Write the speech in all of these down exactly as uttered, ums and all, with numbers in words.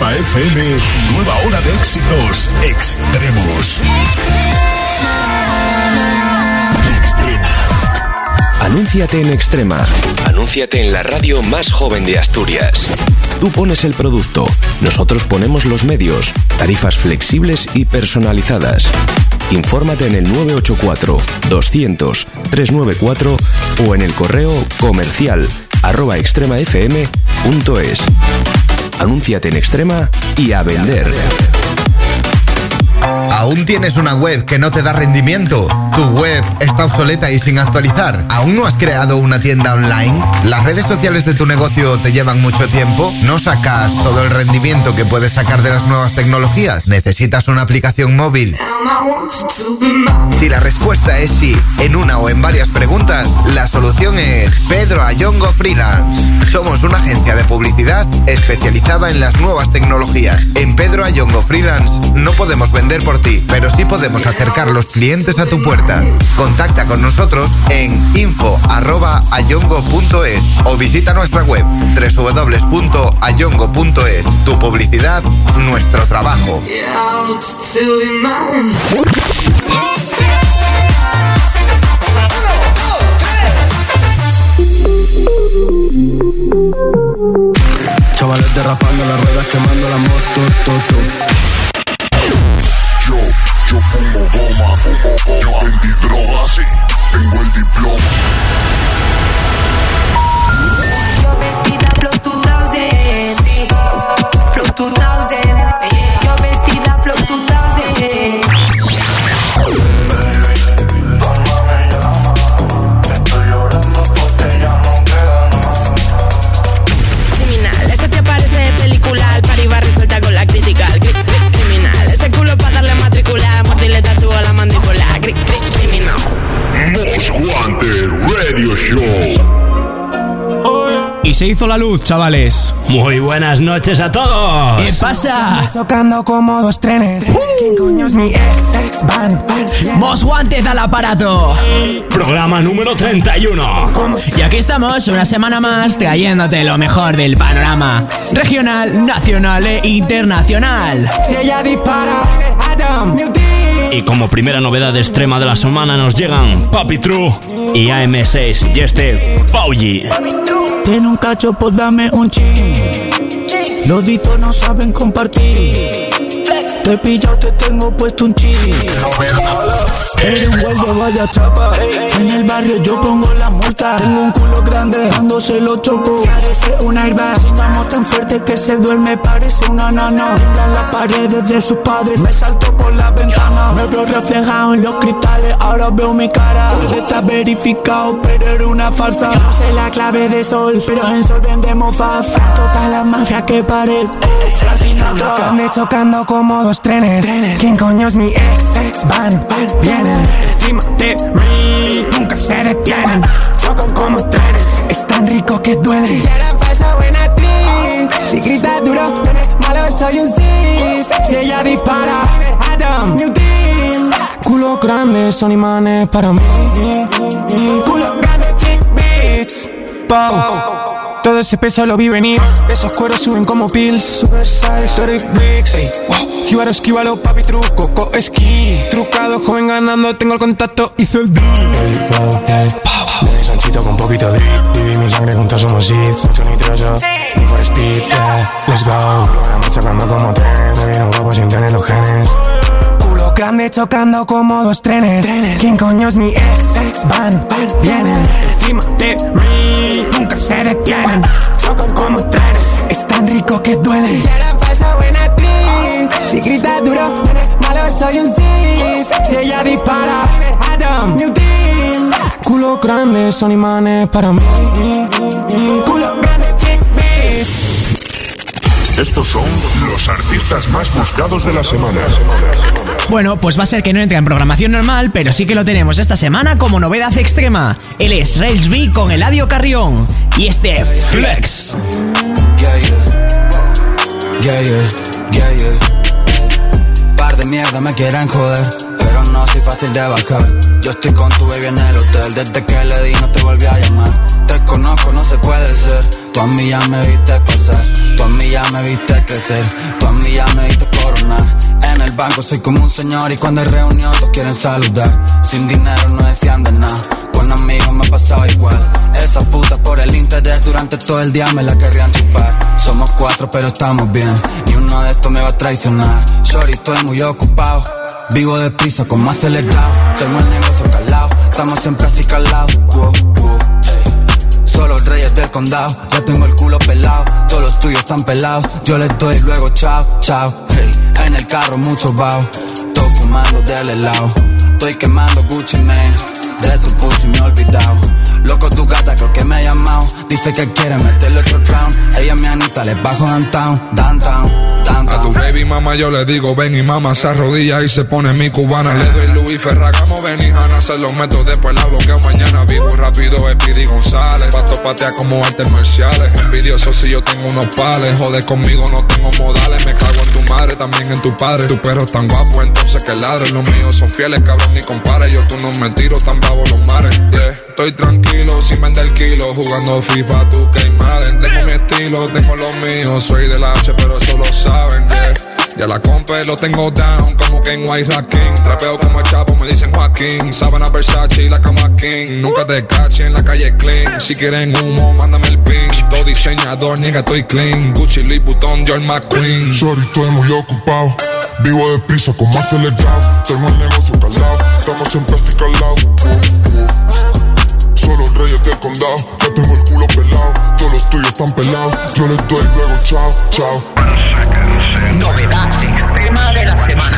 Extrema F M, nueva ola de éxitos extremos. Extrema. Anúnciate en Extrema. Anúnciate en la radio más joven de Asturias. Tú pones el producto, nosotros ponemos los medios, tarifas flexibles y personalizadas. Infórmate en el nueve ocho cuatro, doscientos, trescientos noventa y cuatro o en el correo comercial arroba extremafm punto es. Anúnciate en Extrema y a vender. ¿Aún tienes una web que no te da rendimiento? ¿Tu web está obsoleta y sin actualizar? ¿Aún no has creado una tienda online? ¿Las redes sociales de tu negocio te llevan mucho tiempo? ¿No sacas todo el rendimiento que puedes sacar de las nuevas tecnologías? ¿Necesitas una aplicación móvil? Si la respuesta es sí, en una o en varias preguntas, la solución es Pedro Ayongo Freelance. Somos una agencia de publicidad especializada en las nuevas tecnologías. En Pedro Ayongo Freelance no podemos vender por ti, pero sí podemos acercar los clientes a tu puerta. Contacta con nosotros en info arroba ayongo punto es o visita nuestra web doble u doble u doble u punto ayongo punto es. Tu publicidad, nuestro trabajo. Chavales derrapando las ruedas, quemando la moto, to, to. Yo, yo fumo goma, yo vendí droga, sí, tengo el diploma. Yo vestida Flow dos mil, sí, Flow dos mil, yo vestida Flow dos mil. Estoy llorando porque ya no queda nada. Criminal, ese te parece de película, al party va resuelta con la crítica. Criminal, ese culo para darle matrícula, mordirle tatúo a la mandíbula. Criminal. Most Wanted Radio Show. Y se hizo la luz, chavales. Muy buenas noches a todos. ¿Qué pasa? Chocando como dos trenes. Uh. ¿Quién coño es mi ex? Ex van, van. Most Wanted al aparato. Programa número treinta y uno. Y aquí estamos una semana más trayéndote lo mejor del panorama regional, nacional e internacional. Si ella dispara, Adam, y como primera novedad extrema de la semana nos llegan Papi True y A M seis y este Pauji. Tiene un cacho, pues dame un chin. Los ditos no saben compartir. Te he pillado, te tengo puesto un chin. Eres un güey de vaya chapa. En el barrio yo pongo la multa. Tengo un culo grande, cuando se lo choco parece una airbag. Chingamos tan fuerte que se duerme, parece una nana. En las paredes de sus padres, me salto por la ventana. Me veo reflejado en los cristales, ahora veo mi cara. Está verificado, pero era una farsa. No sé la clave de sol, pero en sol vendemos fafa. Toda la mafia que pared, fascinando. Grande chocando como dos trenes. ¿Quién coño es mi ex? Ex van, van, vienen encima de mí, nunca se detienen. Chocan como trenes, es tan rico que duele. Si era falsa, buena actriz. Si grita duro, malo, soy un cis. Si ella dispara, Adam, New Team. Culo grande, son imanes para mí. Culo grande, thick bitch. Pow. Todo ese peso lo vi venir. Esos cueros suben como pills. Super size, Eric Bricks. Ey, wow. Esquívalo, esquívalo, papi, truco, coco, esquí. Trucado, joven ganando, tengo el contacto, hizo el deal. Ey, wow, ey, wow. Tenéis anchito con poquito de drip. Viví mi sangre, juntos somos hits. Mucho nitroso, Need for Speed, yeah. Let's go. Programa chocando como tren. Me vieron guapo sin tener los genes. Culo grande chocando como dos trenes. trenes. ¿Quién coño es mi ex? Ex van, van, vienen encima de mí, nunca se detienen. Chocan como trenes, es tan rico que duele. Si era falsa, buena actriz. Si grita duro, malo, soy un cis. Si ella dispara, Adam, New Team. Culo grande, son imanes para mí. Culo grande, thick bitch. Estos son los artistas más buscados de la semana. Bueno, pues va a ser que no entra en programación normal, pero sí que lo tenemos esta semana como novedad extrema. Él es Rails B con Eladio Carrión y este Flex. Yeah, yeah. Yeah, yeah, yeah, yeah. Par de mierda me quieren joder, pero no soy fácil de bajar. Yo estoy con tu baby en el hotel, desde que le di no te volví a llamar. Te conozco, no se puede ser. Tú a mí ya me viste pasar, tú a mí ya ya me viste crecer, tú a mí ya me viste coronar. En el banco soy como un señor y cuando hay reunión todos quieren saludar. Sin dinero no decían de nada, con amigos me pasaba igual. Esas putas por el interés durante todo el día me la querrían chupar. Somos cuatro pero estamos bien, ni uno de estos me va a traicionar. Sorry, estoy muy ocupado, vivo deprisa como acelerado. Tengo el negocio calado, estamos siempre así calados. Wow, wow, hey. Solo reyes del condado, ya tengo el culo pelado. Todos los tuyos están pelados, yo les doy luego chao, chao. Hey. En el carro mucho bajo, todo fumando del helado. Estoy quemando Gucci Mane, de tu pussy me he olvidado. Loco, tu gata creo que me ha llamado, dice que quiere meterle otro round. Ella es mi Anita, le bajo downtown, downtown, downtown. A tu baby mama yo le digo ven y mama se arrodilla y se pone mi cubana. Le doy Luis Ferragamo, ven y Hanna, se los meto después la bloqueo mañana. Vivo rápido, es Pidi González, pasto patea como artes marciales. Envidioso si yo tengo unos pales, joder conmigo no tengo modales. Me cago en tu madre, también en tu padre. Tu perro es tan guapo, entonces que ladre. Los míos son fieles, cabrón, ni compare. Yo tú no me tiro, tan bravo los mares, yeah. Estoy tranquilo, sin vender kilo, jugando FIFA, tú que Madden. Tengo mi estilo, tengo lo mío, soy del H, pero eso lo saben, yeah. Ya la compé, lo tengo down, como que en White Racking. Trapeo como el Chapo, me dicen Joaquín. Sábana Versace y la cama King. Nunca te caché en la calle clean. Si quieren humo, mándame el pin. Todo diseñador, nigga, estoy clean. Gucci, Louis Vuitton, John McQueen. Sorry, estoy muy ocupado, vivo deprisa como acelerado. Tengo el negocio calado, estamos siempre así calados. Solo reyes del condado, ya tengo el culo pelado. Todos los tuyos están pelados, yo les doy luego chao, chao. Novedad extrema de la semana.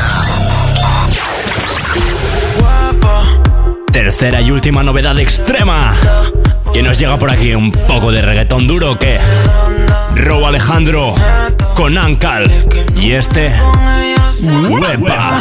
Tercera y última novedad extrema que nos llega por aquí, un poco de reggaetón duro que Robo Alejandro con Ankal y este Huepa.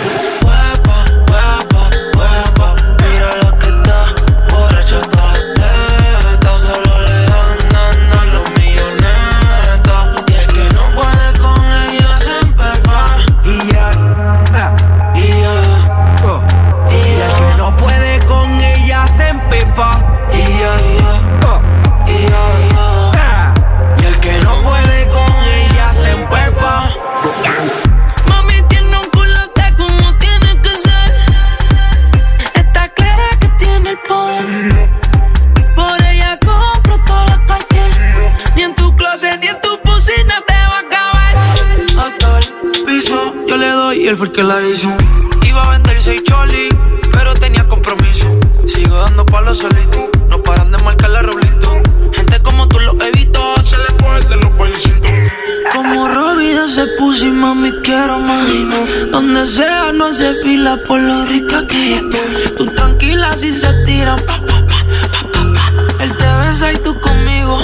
Él fue el que la hizo. Iba a vender seis choli, pero tenía compromiso. Sigo dando palos solito, no paran de marcar Roblito. Gente como tú lo evito, se le fue el de los bailecitos. Como Robida se puso y mami quiero más. Donde sea no hace fila por lo rica que ella está. Tú tranquila si se tiran pa, pa, pa, pa, pa, pa. Él te besa y tú conmigo.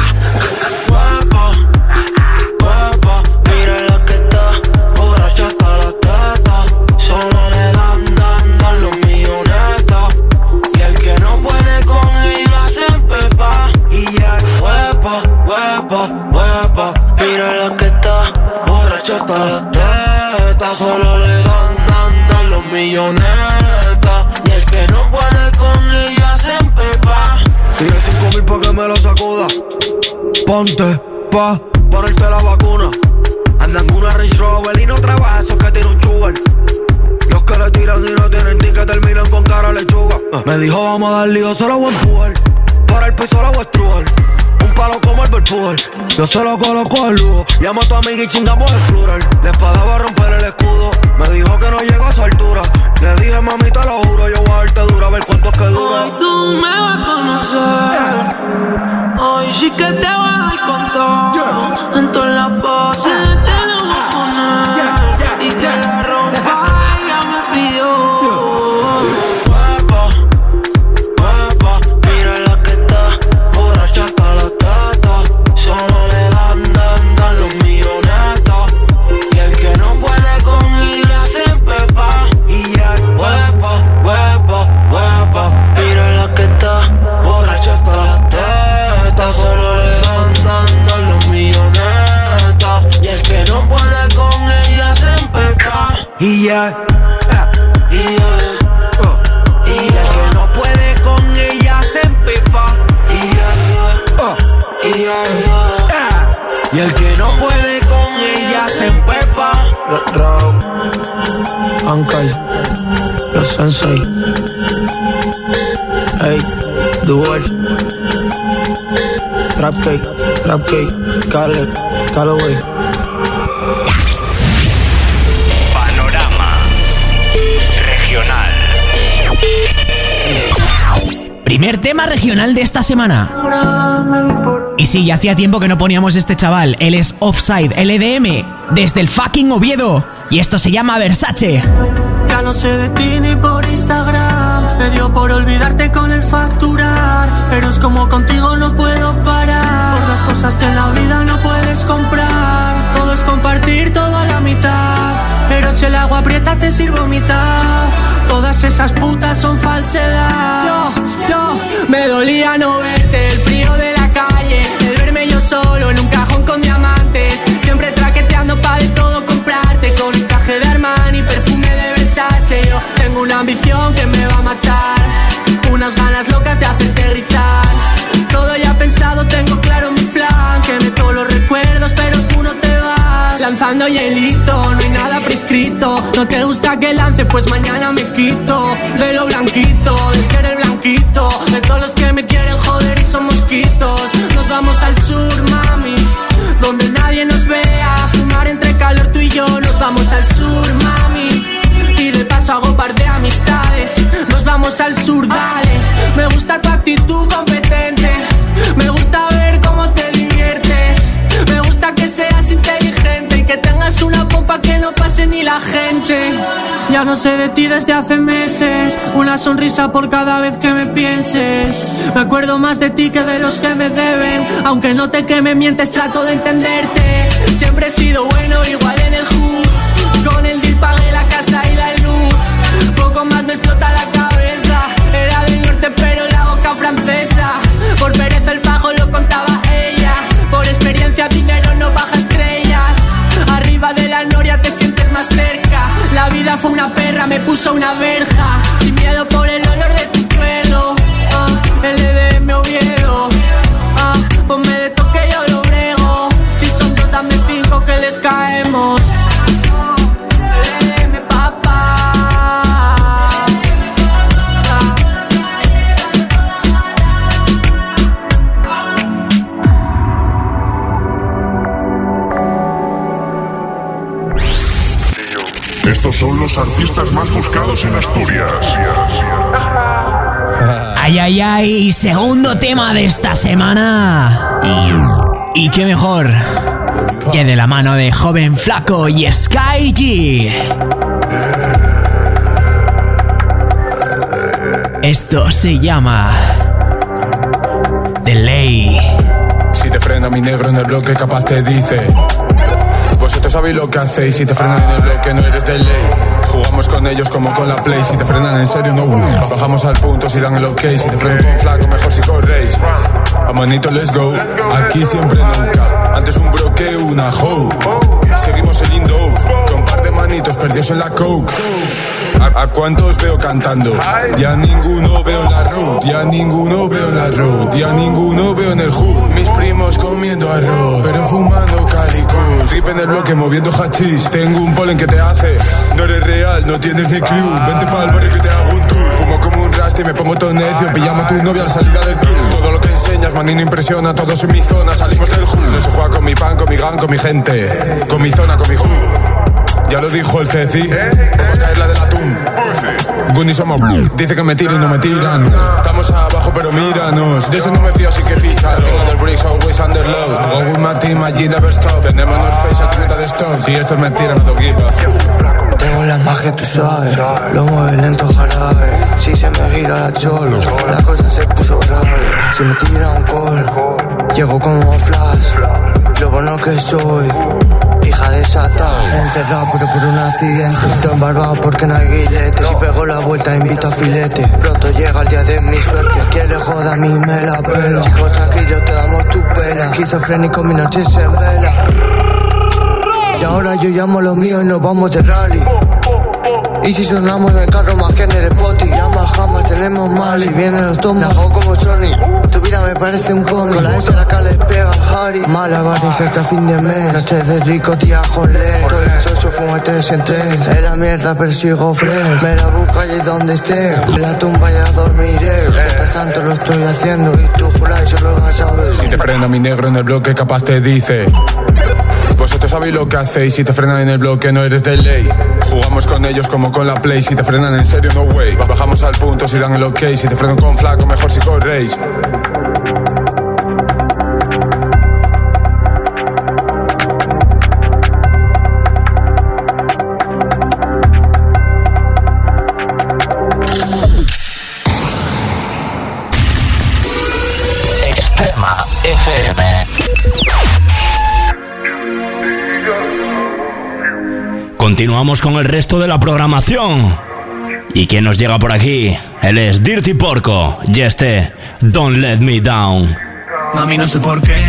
Guapo, guapo, mira la que está. Borracha hasta la teta. Solo le dan, dan, dan los millonetas. Y el que no puede con ella se empepa. Y ya, guapo, guapo, guapo, mira la que está. Borracha hasta la teta. Solo le dan, dan, dan los millonetas. Y el que no puede con ella se empepa. Tire cinco mil pa' que me lo sacuda. Ponte pa' ponerte la vacuna. Anda en una Range Rover y no trabaja, esos que tiene un sugar. Los que le tiran y no tienen ticket terminan con cara lechuga. uh. Me dijo vamos a dar lío, se lo voy a empujar. Para el piso la voy a estrujar. Un palo como el Berpujar. Yo se lo coloco al lujo. Llamo a tu amiga y chingamos el plural. La espada va a romper el escudo. Me dijo que no llego a su altura. Le dije mami te lo juro, yo voy a darte dura, a ver cuánto es que dura. Hoy tú me vas a conocer. yeah. Hoy sí que te voy a dar con todo. yeah. En todas las poses yeah. te lo voy a poner. yeah. Yeah. Y que yeah. la rompa ella me pidió. yeah. Guapa, guapa, mira la que está. Borracha hasta la teta. Solo le dan, dan, dan los millonetas. Y el que no puede con ella se empepa. Y ya, guapa, guapa, guapa, mira la que está. Borracha hasta la teta. Solo le dan, dan, dan los millonetas. Y el que no puede con ella se empepa. Y ya, Y ya, uh. y y el ya, que no puede con ella se empepa. y ya, uh. y ya, y ya. Y el que no Uncle, los Sensei. Hey, The Wolf. Trap Cake, Trap Cake, Khaled, Calloway. Panorama regional. Primer tema regional de esta semana. Y sí, ya hacía tiempo que no poníamos este chaval. Él es Offside, L D M, desde el fucking Oviedo. Y esto se llama Versace. Ya no sé de ti ni por Instagram. Me dio por olvidarte con el facturar. Pero es como contigo no puedo parar. Por las cosas que en la vida no puedes comprar. Todo es compartir, todo a la mitad. Pero si el agua aprieta te sirvo mitad. Todas esas putas son falsedad. Yo, yo, me dolía no verte. El frío de la calle, el verme yo solo en un cajón con diamantes. Siempre traqueteando pa' de todo comprarte. Con un traje de Armani, perfume de Versace. Yo tengo una ambición que me va a matar. Unas ganas locas de hacerte gritar. Todo ya pensado, tengo claro mi plan. Que meto los recuerdos pero tú no te vas. Lanzando hielito, no hay nada prescrito. No te gusta que lance, pues mañana me quito. De lo blanquito, de ser el blanquito. De todos los que me quieren joder y son mosquitos. Nos vamos al sur, mami, donde nadie nos vea. Fumar entre calor tú y yo. Nos vamos al sur, mami, y de paso hago par de amistades. Nos vamos al sur, dale. Me gusta tu actitud competente. Me gusta ver cómo te diviertes. Me gusta que seas inteligente y que tengas una pompa que no pase ni la gente. Ya no sé de ti desde hace meses. Una sonrisa por cada vez que me pienses. Me acuerdo más de ti que de los que me deben. Aunque no te que me mientes, trato de entenderte. Siempre he sido bueno, igual en el hood. Con el deal pagué la casa y la luz. Poco más me explota la cabeza. Era del norte pero la boca francesa. Por pereza el fajo lo contaba ella. Por experiencia dinero no baja estrellas. Arriba de la noria te sientes más cerca. La vida fue una perra, me puso una verja. Sin miedo por el olor de tu pelo. uh, L D M Oviedo. uh, Ponme de toque yo lo brego. Si son dos dame cinco que les caemos. Estos son los artistas más buscados en Asturias. Ay, ay, ay, segundo tema de esta semana. Y qué mejor que de la mano de Joven Flaco y Sky G. Esto se llama Delay. Si te frena mi negro en el bloque, capaz te dice: vosotros sabéis lo que hacéis. Si te frenan en el bloque no eres de ley. Jugamos con ellos como con la play. Si te frenan en serio no uh. Bajamos al punto si dan el ok. Si te frenan con Flaco mejor si corréis. A manito let's go. Aquí siempre nunca. Antes un bro que una hoe. Seguimos el indo. Con par de manitos perdidos en la coke. ¿A, ¿A cuántos veo cantando? Ya ninguno veo en la road. Ya ninguno veo en la road. Ya ninguno veo en el hood. Mis primos comiendo arroz, pero fumando calicos. Rip en el bloque moviendo hachís. Tengo un polen que te hace. No eres real, no tienes ni clue. Vente pa'l barrio que te hago un tour. Fumo como un rasta y me pongo todo necio. Pillamos a tu novia al salida del club. Todo lo que enseñas, manino, impresiona. Todos en mi zona, salimos del hood. No se juega con mi pan, con mi gang, con mi gente. Con mi zona, con mi hood. Ya lo dijo el Ceci, os va a caer la del atún. Gunny somos blue. Dice que me tiro y no me tiran. Estamos abajo pero míranos. De eso no me fío así que ficha. Tengo del bricks always under low. Go with my team, allí never stop. Tenemos North Face al cincuenta de stock. Si esto es mentira no do give up. Tengo la magia, tú sabes. Lo mueve lento, jarabe. Si se me gira la cholo, la cosa se puso grave. Si me tira un call, llego como flash. Lo bueno que soy, hija de Satán. Encerrado pero por un accidente. Estoy embargado porque no hay guilete. Si pego la vuelta invito a filete. Pronto llega el día de mi suerte. Quiere joda, a mí me la pela. Chicos tranquilos, te damos tu pela. Esquizofrénico, mi noche se vela. Y ahora yo llamo lo mío y nos vamos de rally. Y si sonamos en el carro más que en el spot. Y llamas jamás tenemos mal. Si vienen los tomas, hago como Sony. Tu vida me parece un cómic. Con la S la que le pega Harry. Malabares hasta fin de mes. Noche de rico, tía, jolé. Estoy ansioso, fumo tres en tres. En la mierda persigo fresh. Me la busca allí donde esté. En la tumba ya dormiré. Mientras tanto lo estoy haciendo y tú jula y solo vas a ver. Si te frena mi negro en el bloque, capaz te dice. Vosotros sabéis lo que hacéis. Si te frenan en el bloque, no eres de ley. Jugamos con ellos como con la play. Si te frenan en serio, no way. Bajamos al punto si dan el ok. Si te frenan con flaco, mejor si corréis. Extrema F M. Continuamos con el resto de la programación. ¿Y quién nos llega por aquí? Él es Dirty Porco y este Don't Let Me Down. Mami, no sé por qué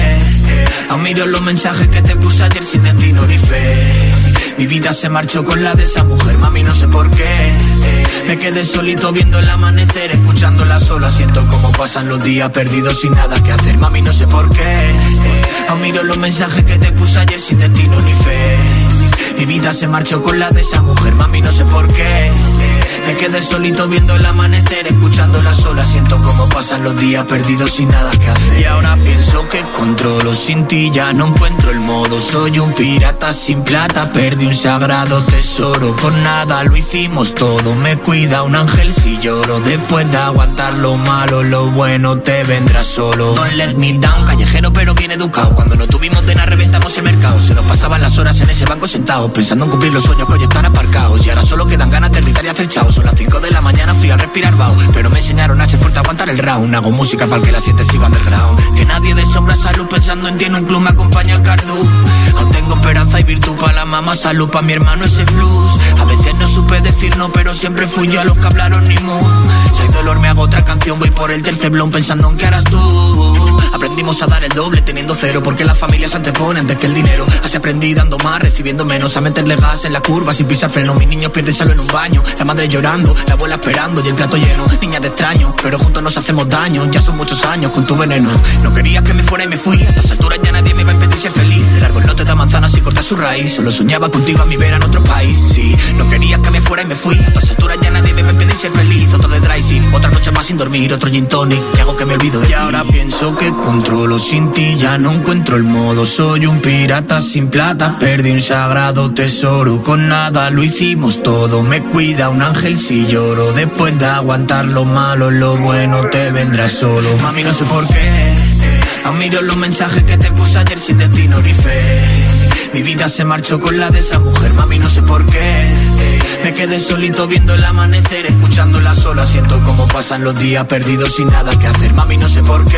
aún miro los mensajes que te puse ayer sin destino ni fe. Mi vida se marchó con la de esa mujer. Mami, no sé por qué me quedé solito viendo el amanecer, escuchándola sola. Siento como pasan los días perdidos sin nada que hacer. Mami, no sé por qué aún miro los mensajes que te puse ayer sin destino ni fe. Mi vida se marchó con la de esa mujer. Mami, no sé por qué me quedé solito viendo el amanecer, escuchándola sola. Siento como pasan los días perdidos sin nada que hacer. Y ahora pienso que controlo sin ti, ya no encuentro el modo. Soy un pirata sin plata, perdí un sagrado tesoro. Con nada lo hicimos todo, me cuida un ángel si lloro. Después de aguantar lo malo, lo bueno te vendrá solo. Don't let me down, callejero pero bien educado. Cuando no tuvimos de nada reventamos el mercado. Se nos pasaban las horas en ese banco sentados, pensando en cumplir los sueños que hoy están aparcados. Y ahora solo quedan ganas de gritar y hacer chao. Son las cinco de la mañana, frío al respirar vaho, pero me enseñaron a ser fuerte a aguantar el round. Hago música para el que la siente siga underground. Que nadie de sombra salud, pensando en ti en un club me acompaña el cardú. Aún tengo esperanza y virtud para la mamá, salud para mi hermano ese flux. A veces no supe decir no, pero siempre fui yo a los que hablaron ni mu. Si hay dolor me hago otra canción, voy por el tercer blown pensando en qué harás tú. Aprendimos a dar el doble teniendo cero, porque las familias anteponen antes que el dinero. Así aprendí dando más, recibiendo menos, a meterle gas en la curva sin pisar freno. Mis niños pierden salud en un baño, la madre llorando, la abuela esperando y el plato lleno. Niña te extraño, pero juntos nos hacemos daño. Ya son muchos años con tu veneno. No querías que me fuera y me fui. A estas alturas ya nadie me va a impedir ser feliz. El árbol no te da manzanas si cortas su raíz. Solo soñaba contigo a mi vera en otro país. Sí, no querías que me fuera y me fui. A estas alturas ya nadie me va a impedir ser feliz. Otro de dry shift, otra noche más sin dormir. Otro gin tonic, que hago que me olvido de ti. Y ahora pienso que controlo sin ti, ya no encuentro el modo. Soy un pirata sin plata, perdí un sagrado tesoro. Con nada lo hicimos todo, me cuida un ángel si lloro. Después de aguantar lo malo, lo bueno te vendrá solo. Mami, no sé por qué aún miro los mensajes que te puse ayer sin destino ni fe. Mi vida se marchó con la de esa mujer. Mami, no sé por qué me quedé solito viendo el amanecer, escuchándola sola. Siento como pasan los días perdidos sin nada que hacer. Mami, no sé por qué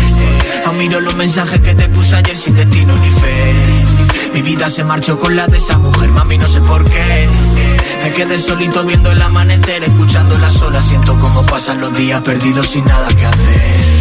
aún miro los mensajes que te puse ayer sin destino ni fe. Mi vida se marchó con la de esa mujer. Mami, no sé por qué me quedé solito viendo el amanecer, escuchándola sola. Siento como pasan los días perdidos sin nada que hacer.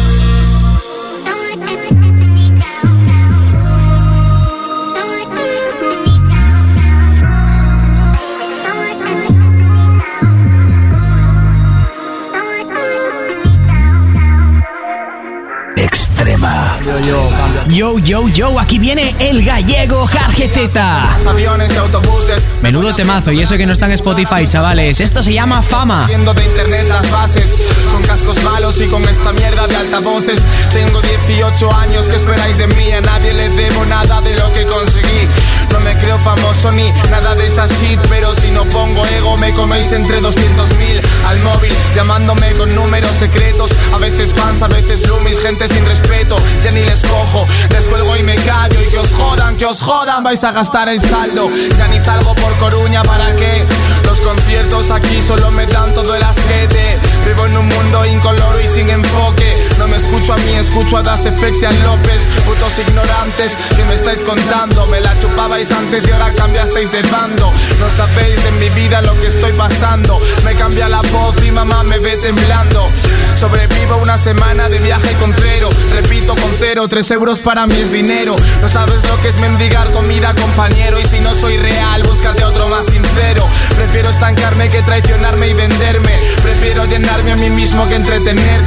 Extrema. Yo, yo, yo, yo, yo, aquí viene el gallego Jarge Z. Aviones, autobuses. Menudo temazo, y eso que no está en Spotify, chavales. Esto se llama Fama. Viendo de internet las bases, con cascos malos y con esta mierda de altavoces. Tengo dieciocho años, ¿qué esperáis de mí? A nadie le debo nada de lo que conseguí. No me creo famoso ni nada de esa shit, pero si no pongo ego me coméis entre doscientos mil al móvil, llamándome con números secretos. A veces fans, a veces loomies, gente sin respeto. Ya ni les cojo, les cuelgo y me callo. Y que os jodan, que os jodan, vais a gastar el saldo. Ya ni salgo por Coruña, ¿para qué? Los conciertos aquí solo me dan todo el asquete. Vivo en un mundo incoloro y sin enfoque. No me escucho a mí, escucho a Das F X y a López. Putos ignorantes, que me estáis contando? Me la chupabais antes y ahora cambiasteis de bando. No sabéis de mi vida lo que estoy pasando. Me cambia la voz y mamá me ve temblando. Sobrevivo una semana de viaje con cero. Repito con cero, tres euros para mí es dinero. No sabes lo que es mendigar comida, compañero. Y si no soy real, búscate otro más sincero. Prefiero estancarme que traicionarme y venderme. Prefiero llenarme a mí mismo que entretenerte.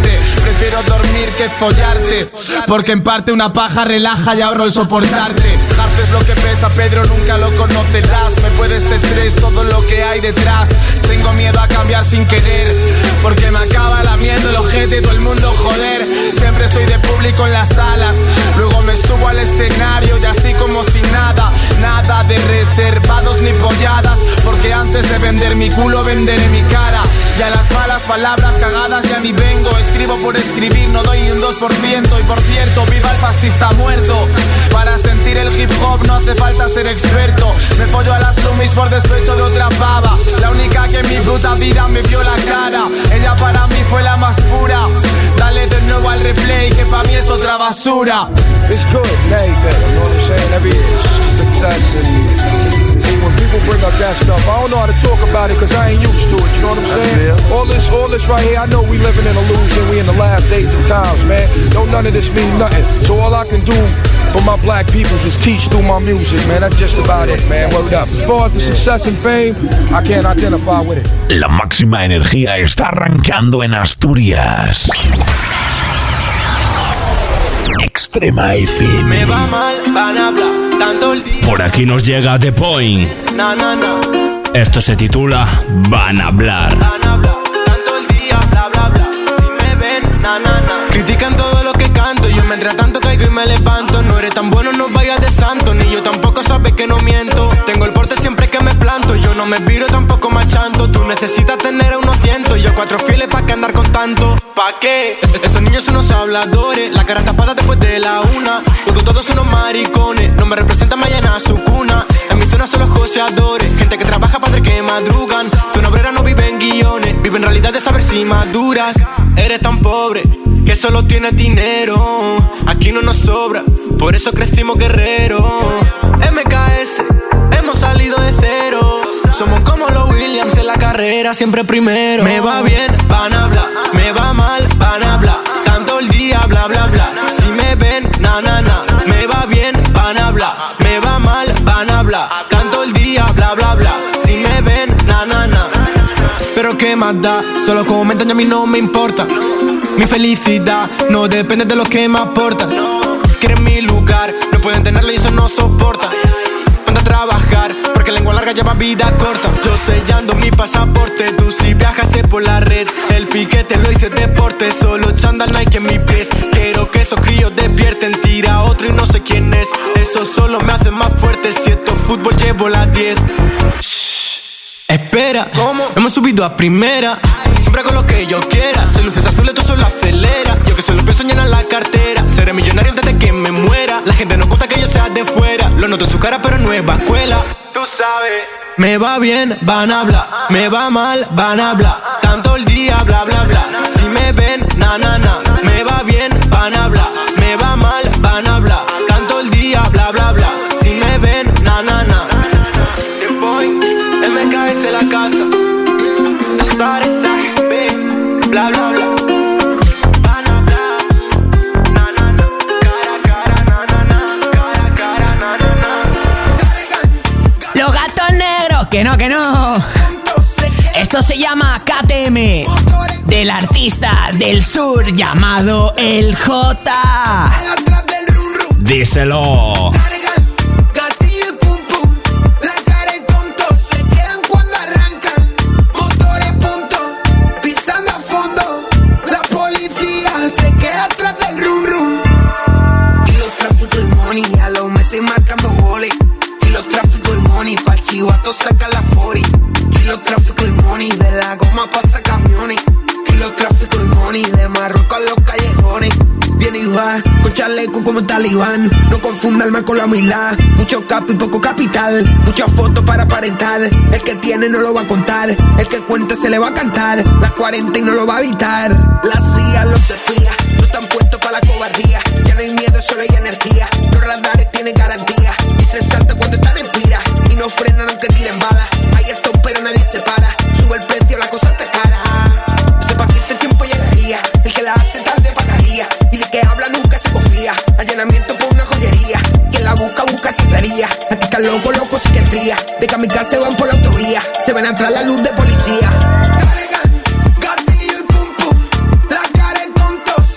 prefiero dormir que follarte, porque en parte una paja relaja y ahorro el soportarte. Harto es lo que pesa, Pedro, nunca lo conocerás. Me puede este estrés, todo lo que hay detrás. Tengo miedo a cambiar sin querer, porque me acaba lamiendo el ojete todo el mundo, joder. Siempre estoy de público en las salas, luego me subo al escenario y así como sin nada. Nada de reservados ni polladas, porque antes de vender mi culo venderé mi cara. Y a las malas palabras cagadas ya ni vengo. Escribo por escribir, no doy ni un dos por ciento. Y por cierto, viva el fascista muerto. Para sentir el hip hop no hace falta ser experto. Me follo a las roomies por despecho de otra pava, la única que en mi puta vida me vio la cara. Ella para mí fue la más pura. Dale de nuevo al replay, que pa' mí es otra basura. It's good, hey, you know what I'm saying? Every success and see, when people bring up that stuff, I don't know how to talk about it because I ain't used to it, you know what I'm saying? All this, all this right here, I know we living in illusion, we in the last days and times, man. Don't none of this mean nothing. So all I can do for my black people is teach through my music, man. That's just about it, man. Word up. As far as the success and fame, I can't identify with it. La máxima energía está arrancando en Asturias. Extrema F M. Me va mal, van a hablar tanto el día. Por aquí nos llega The Point. Na, na, na. Esto se titula Van a hablar. Van a hablar tanto el día, bla, bla, bla. Si me ven, na, na, na. Critican todo lo que canto, yo mientras tanto caigo y me levanto. No eres tan bueno, no vayas de santo, ni yo tampoco sabes que no miento. Tengo el porte siempre que me planto, yo no me viro tampoco machanto. Tú necesitas tener a unos cientos, yo cuatro fieles pa' que andar con tanto. ¿Pa' qué? Esos niños son unos habladores, la cara tapada después de la una. Luego todos unos maricones, no me representan mañana a su cuna. En mi zona son los joseadores, gente que trabaja, padres que madrugan. Zona obrera no vive en guiones, vive en realidad de saber si maduras. Eres tan pobre que solo tienes dinero, aquí no nos sobra, por eso crecimos guerreros. M K S, hemos salido de cero, somos como los Williams en la carrera, siempre primero. Me va bien, van a hablar, me va mal, van a hablar, tanto el día, bla, bla, bla. Si me ven, na, na, na, me va bien, van a hablar, me va mal, van a hablar, tanto el día, bla, bla, bla. Si me ven, na, na, na. Pero qué más da, solo comentan y a mí no me importa. Mi felicidad no depende de lo que me aportan. Quieren mi lugar, no pueden tenerlo y eso no soportan. Ponte a trabajar, porque lengua larga lleva vida corta. Yo sellando mi pasaporte, tú si viajas por la red. El piquete lo hice deporte, solo chándal Nike en mis pies. Quiero que esos críos despierten, tira a otro y no sé quién es. Eso solo me hace más fuerte, si esto es fútbol llevo la diez. Espera, ¿cómo? Hemos subido a primera, siempre hago lo que yo quiera. Soy luces azules, tú solo acelera. Yo que solo pienso en llenar la cartera. Seré millonario antes de que me muera. La gente no gusta que yo sea de fuera. Lo noto en su cara pero nueva escuela. Tú sabes. Me va bien, van a hablar. Me va mal, van a hablar. Tanto el día, bla, bla, bla. Si me ven, na, na, na. Me va bien, van a hablar. Me va mal, van a hablar. Tanto el día, bla, bla, bla. Si me ven, na, na, na. The Point, M K S la casa. Star S B, bla, bla, bla. Van a hablar. Na, na, na. Cara, cara, na, na, na. Cara, cara, na, na, na. Los gatos negros, que no, que no. Esto se llama K T M, del artista del sur llamado El J. Díselo. Chivato saca la forty, kilo tráfico y money, de la goma pasa camiones, kilo tráfico y money, de Marruecos a los callejones, viene y va, con chaleco como talibán, no confunda el mar con la humildad, mucho capo y poco capital, muchas fotos para aparentar, el que tiene no lo va a contar, el que cuenta se le va a cantar, las cuarenta y no lo va a evitar, la C I A los espía, no están puestos para la cobardía, ya no hay miedo, solo hay energía, los radares tienen garantía, y se salta cuando están en pira, y no frenan aunque tiren balas. Hay esto pero nadie se para. Sube el precio, la cosa está cara. Sepa que este tiempo llegaría. El que la hace tarde pagaría. Y de que habla nunca se confía. Allanamiento por una joyería. Quien la busca, busca secretaría. Aquí están locos, locos, psiquiatría. De kamikaze van por la autovía. Se ven atrás la luz de policía. Cargan, gatillo y pum pum. La cara de tontos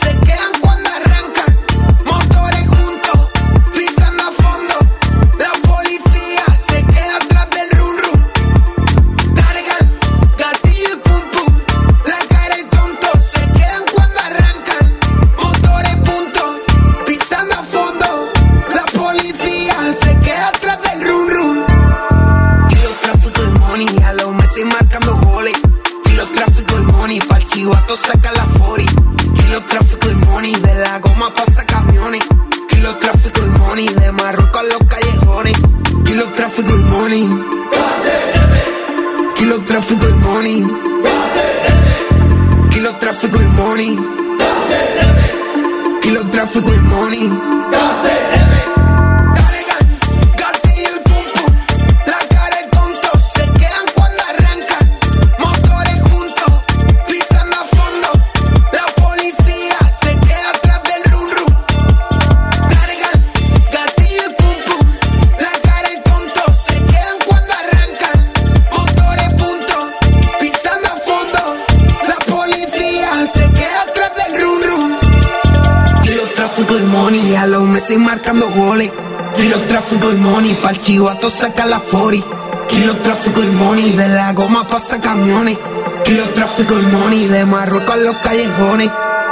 money. Y a los meses marcando goles. Kilo tráfico y money. Pa'l chivato saca la forty. Kilo tráfico y money. De la goma pasa camiones. Kilo tráfico y money. De Marruecos a los callejones.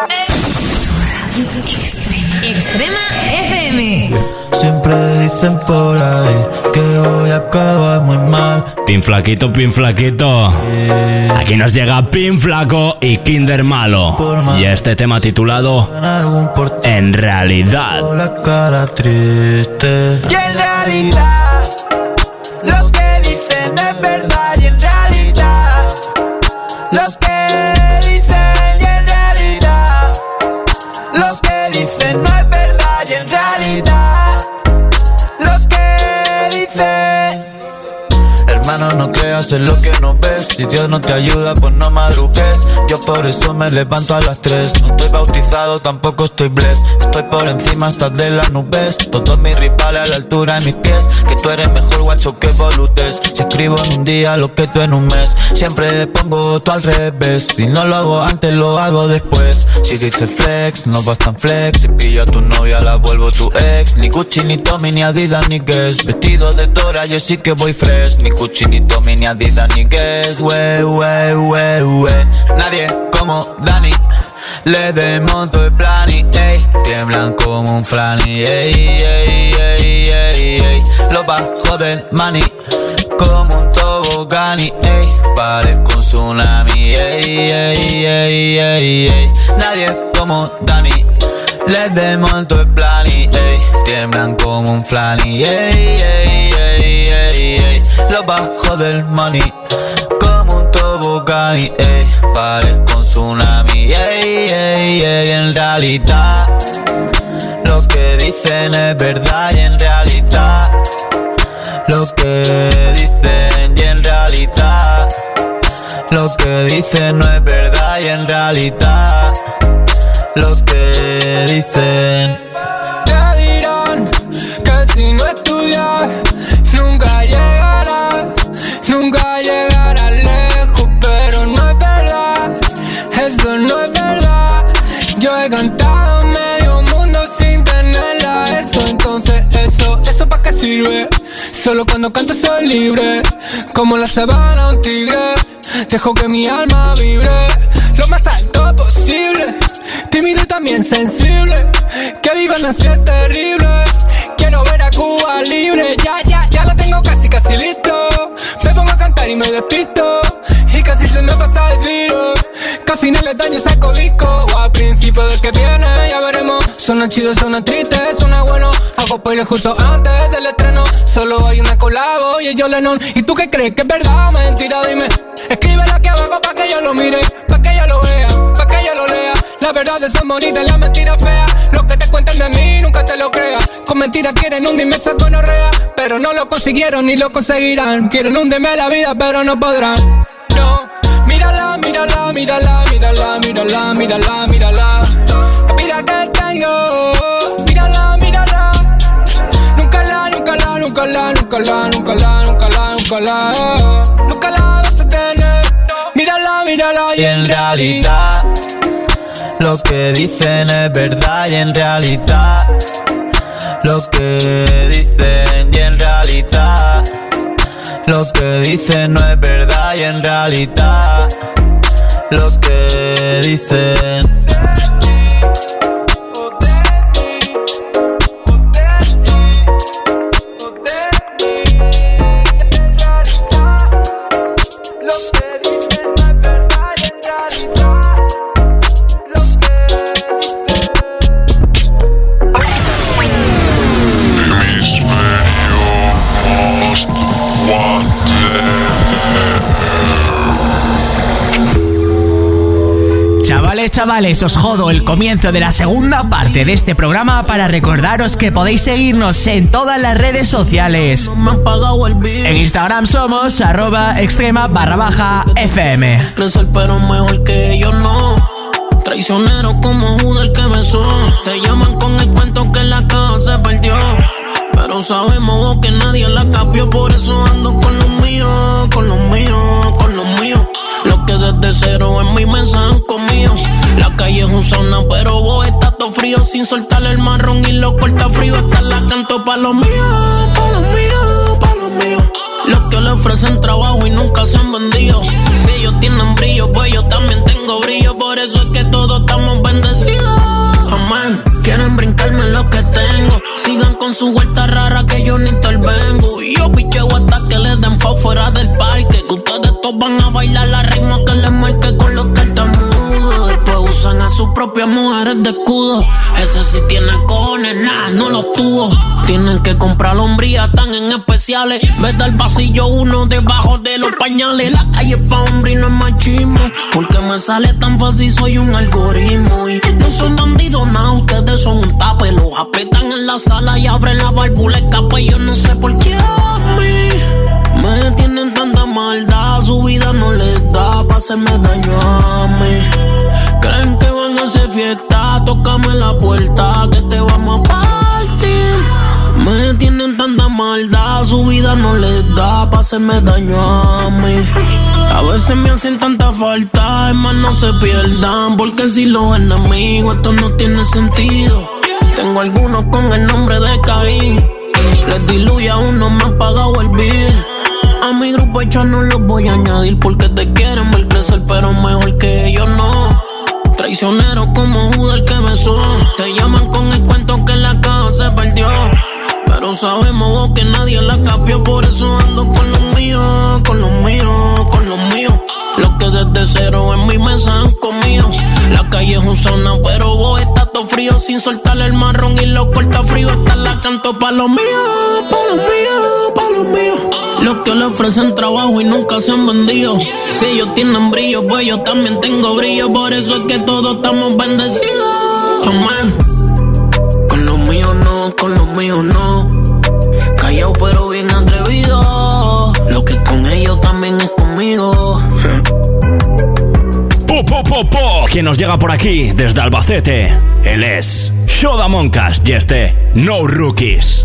Extrema F M. Siempre dicen por ahí que voy a acabar muy mal. Pin flaquito, pin flaquito. Aquí nos llega Pin Flaco y Kinder Malo. Y este tema titulado En Realidad. La cara triste. Y en realidad lo que dicen es verdad. Y en realidad lo que dicen y en realidad lo que dicen no es verdad. Y en realidad lo que dicen. Hermano, no creas en lo que no ves. Si Dios no te ayuda, pues no madrugues. Yo por eso me levanto a las tres. No estoy bautizado, tampoco estoy blessed. Estoy por encima hasta de las nubes. Todos mis rivales a la altura de mis pies. Que tú eres mejor guacho que volutes. Si escribo en un día lo que tú en un mes. Siempre pongo todo al revés. Si no lo hago antes, lo hago después. Si dices flex, no vas tan flex. Si pillo a tu novia, la vuelvo tu ex. Ni Gucci, ni Tommy, ni Adidas, ni Guess. Vestido de Dora, yo sí que voy fresh. Ni Gucci, ni Tommy, ni Adidas, ni Guess. We, we, we, we. Nadie como Dani le desmonto el plani, ey. Tiemblan como un flani, ey, ey, ey, ey, ey. Los bajos del money como un tobogani, ey. Parezco un tsunami, ey, ey, ey, ey, ey. Nadie como Dani le desmonto el plani, ey. Tiemblan como un flani, ey, ey, ey, ey, ey. Los bajos del money como un tobogani, ey. Parezco un tsunami, ey, ey, ey. En realidad lo que dicen es verdad. Y en realidad lo que dicen y en realidad lo que dicen no es verdad. Y en realidad lo que dicen. Te dirán que si no estudias nunca llegarás, nunca llegarás lejos, pero no es verdad, eso no es verdad. Yo he cantado medio mundo sin tenerla, eso entonces eso, eso pa' qué sirve. Solo cuando canto soy libre, como la sabana un tigre. Dejo que mi alma vibre lo más alto posible. Tímido y también sensible, que vivan así es terrible. Quiero ver a Cuba libre, ya, ya, ya lo tengo casi, casi listo. Me pongo a cantar y me despisto, y casi se me pasa el tiro. Que al final el daño saco disco, o al principio del que viene, ya veremos. Suena chido, suena triste, suena bueno. Hago spoiler justo antes del estreno. Solo hay una colabo y es John Lennon. ¿Y tú qué crees que es verdad o mentira? Dime, escríbela aquí abajo pa' que yo lo mire, pa' que yo lo vea, pa' que yo lo lea. La verdad son bonitas, la mentira fea. Lo que te cuentan de mí nunca te lo creas. Con mentiras quieren hundirme esa gonorrea, pero no lo consiguieron ni lo conseguirán. Quieren hundirme la vida pero no podrán. No, mírala, mírala, mírala, mírala, mírala, mírala, mírala. La vida que tengo, mírala, mírala. Nunca la, nunca la, nunca la, nunca la, nunca la, nunca la, nunca la, nunca la vas a tener. Mírala, mírala y en realidad lo que dicen es verdad. Y en realidad lo que dicen y en realidad lo que dicen no es verdad. Y en realidad lo que dicen. Chavales, chavales, os jodo el comienzo de la segunda parte de este programa para recordaros que podéis seguirnos en todas las redes sociales. En Instagram somos arroba extrema barra baja FM. Crecer pero mejor que yo no. Traicionero como Judas el que besó. Te llaman con el cuento que la caja se perdió, pero sabemos vos que nadie la capió. Por eso ando con los míos, con los míos, con los míos. Lo que desde cero en mi mensaje conmigo. La calle calle es un sauna, pero vos estás todo frío sin soltarle el marrón y lo corta frío. Esta la canto pa' los míos, pa' los míos, pa' los míos. Los que le ofrecen trabajo y nunca se han vendido. Si ellos tienen brillo, pues yo también tengo brillo. Por eso es que todos estamos bendecidos. Amén. Quieren brincarme lo que tengo. Sigan con su vuelta rara que yo ni intervengo. Y yo picheo hasta que les den fao fuera del parque. Que ustedes todos van a bailar la ritmo que les marque con los tartamudos. Después usan a sus propias mujeres de escudo. Ese sí tiene cojones, nah, no los tuvo. Tienen que comprar hombría tan en especiales. Vete al pasillo uno debajo de los pañales. La calle es pa' hombre y no es machismo. Porque me sale tan fácil, soy un algoritmo. Y no son bandidos, nada, ustedes son un tape. Los aprietan en la sala y abren la válvula escape. Yo no sé por qué a mí me tienen tanta maldad. Su vida no les da pa' hacerme daño a mí. Creen que van a hacer fiesta, tócame la puerta que te vamos a partir. Me tienen tanta maldad, su vida no les da pa' hacerme daño a mí. A veces me hacen tanta falta, es más no se pierdan, porque si los enemigos esto no tiene sentido. Tengo algunos con el nombre de Caín, les diluye a uno, me han pagado el bill. A mi grupo hecho no los voy a añadir, porque te quieren ver crecer, pero mejor que ellos no. Traicioneros como Judas el que besó. Te llaman con el cuento que la caja se perdió, pero sabemos vos que nadie la capió. Por eso ando con los míos, con los míos, con los míos. Los que desde cero en mi mesa han comido. La calle es un sauna, pero vos estás todo frío sin soltarle el marrón y lo corta frío. Esta la canto pa' los míos, pa' los míos, pa' los míos. Los que le ofrecen trabajo y nunca se han vendido. Si ellos tienen brillo, pues yo también tengo brillo. Por eso es que todos estamos bendecidos. Amén. Con los míos no, con los míos no. Callado pero bien atrevido. Lo que con ellos también es conmigo. Po, po, po, po. Quien nos llega por aquí desde Albacete, él es Shoda Monkas y este No Rookies.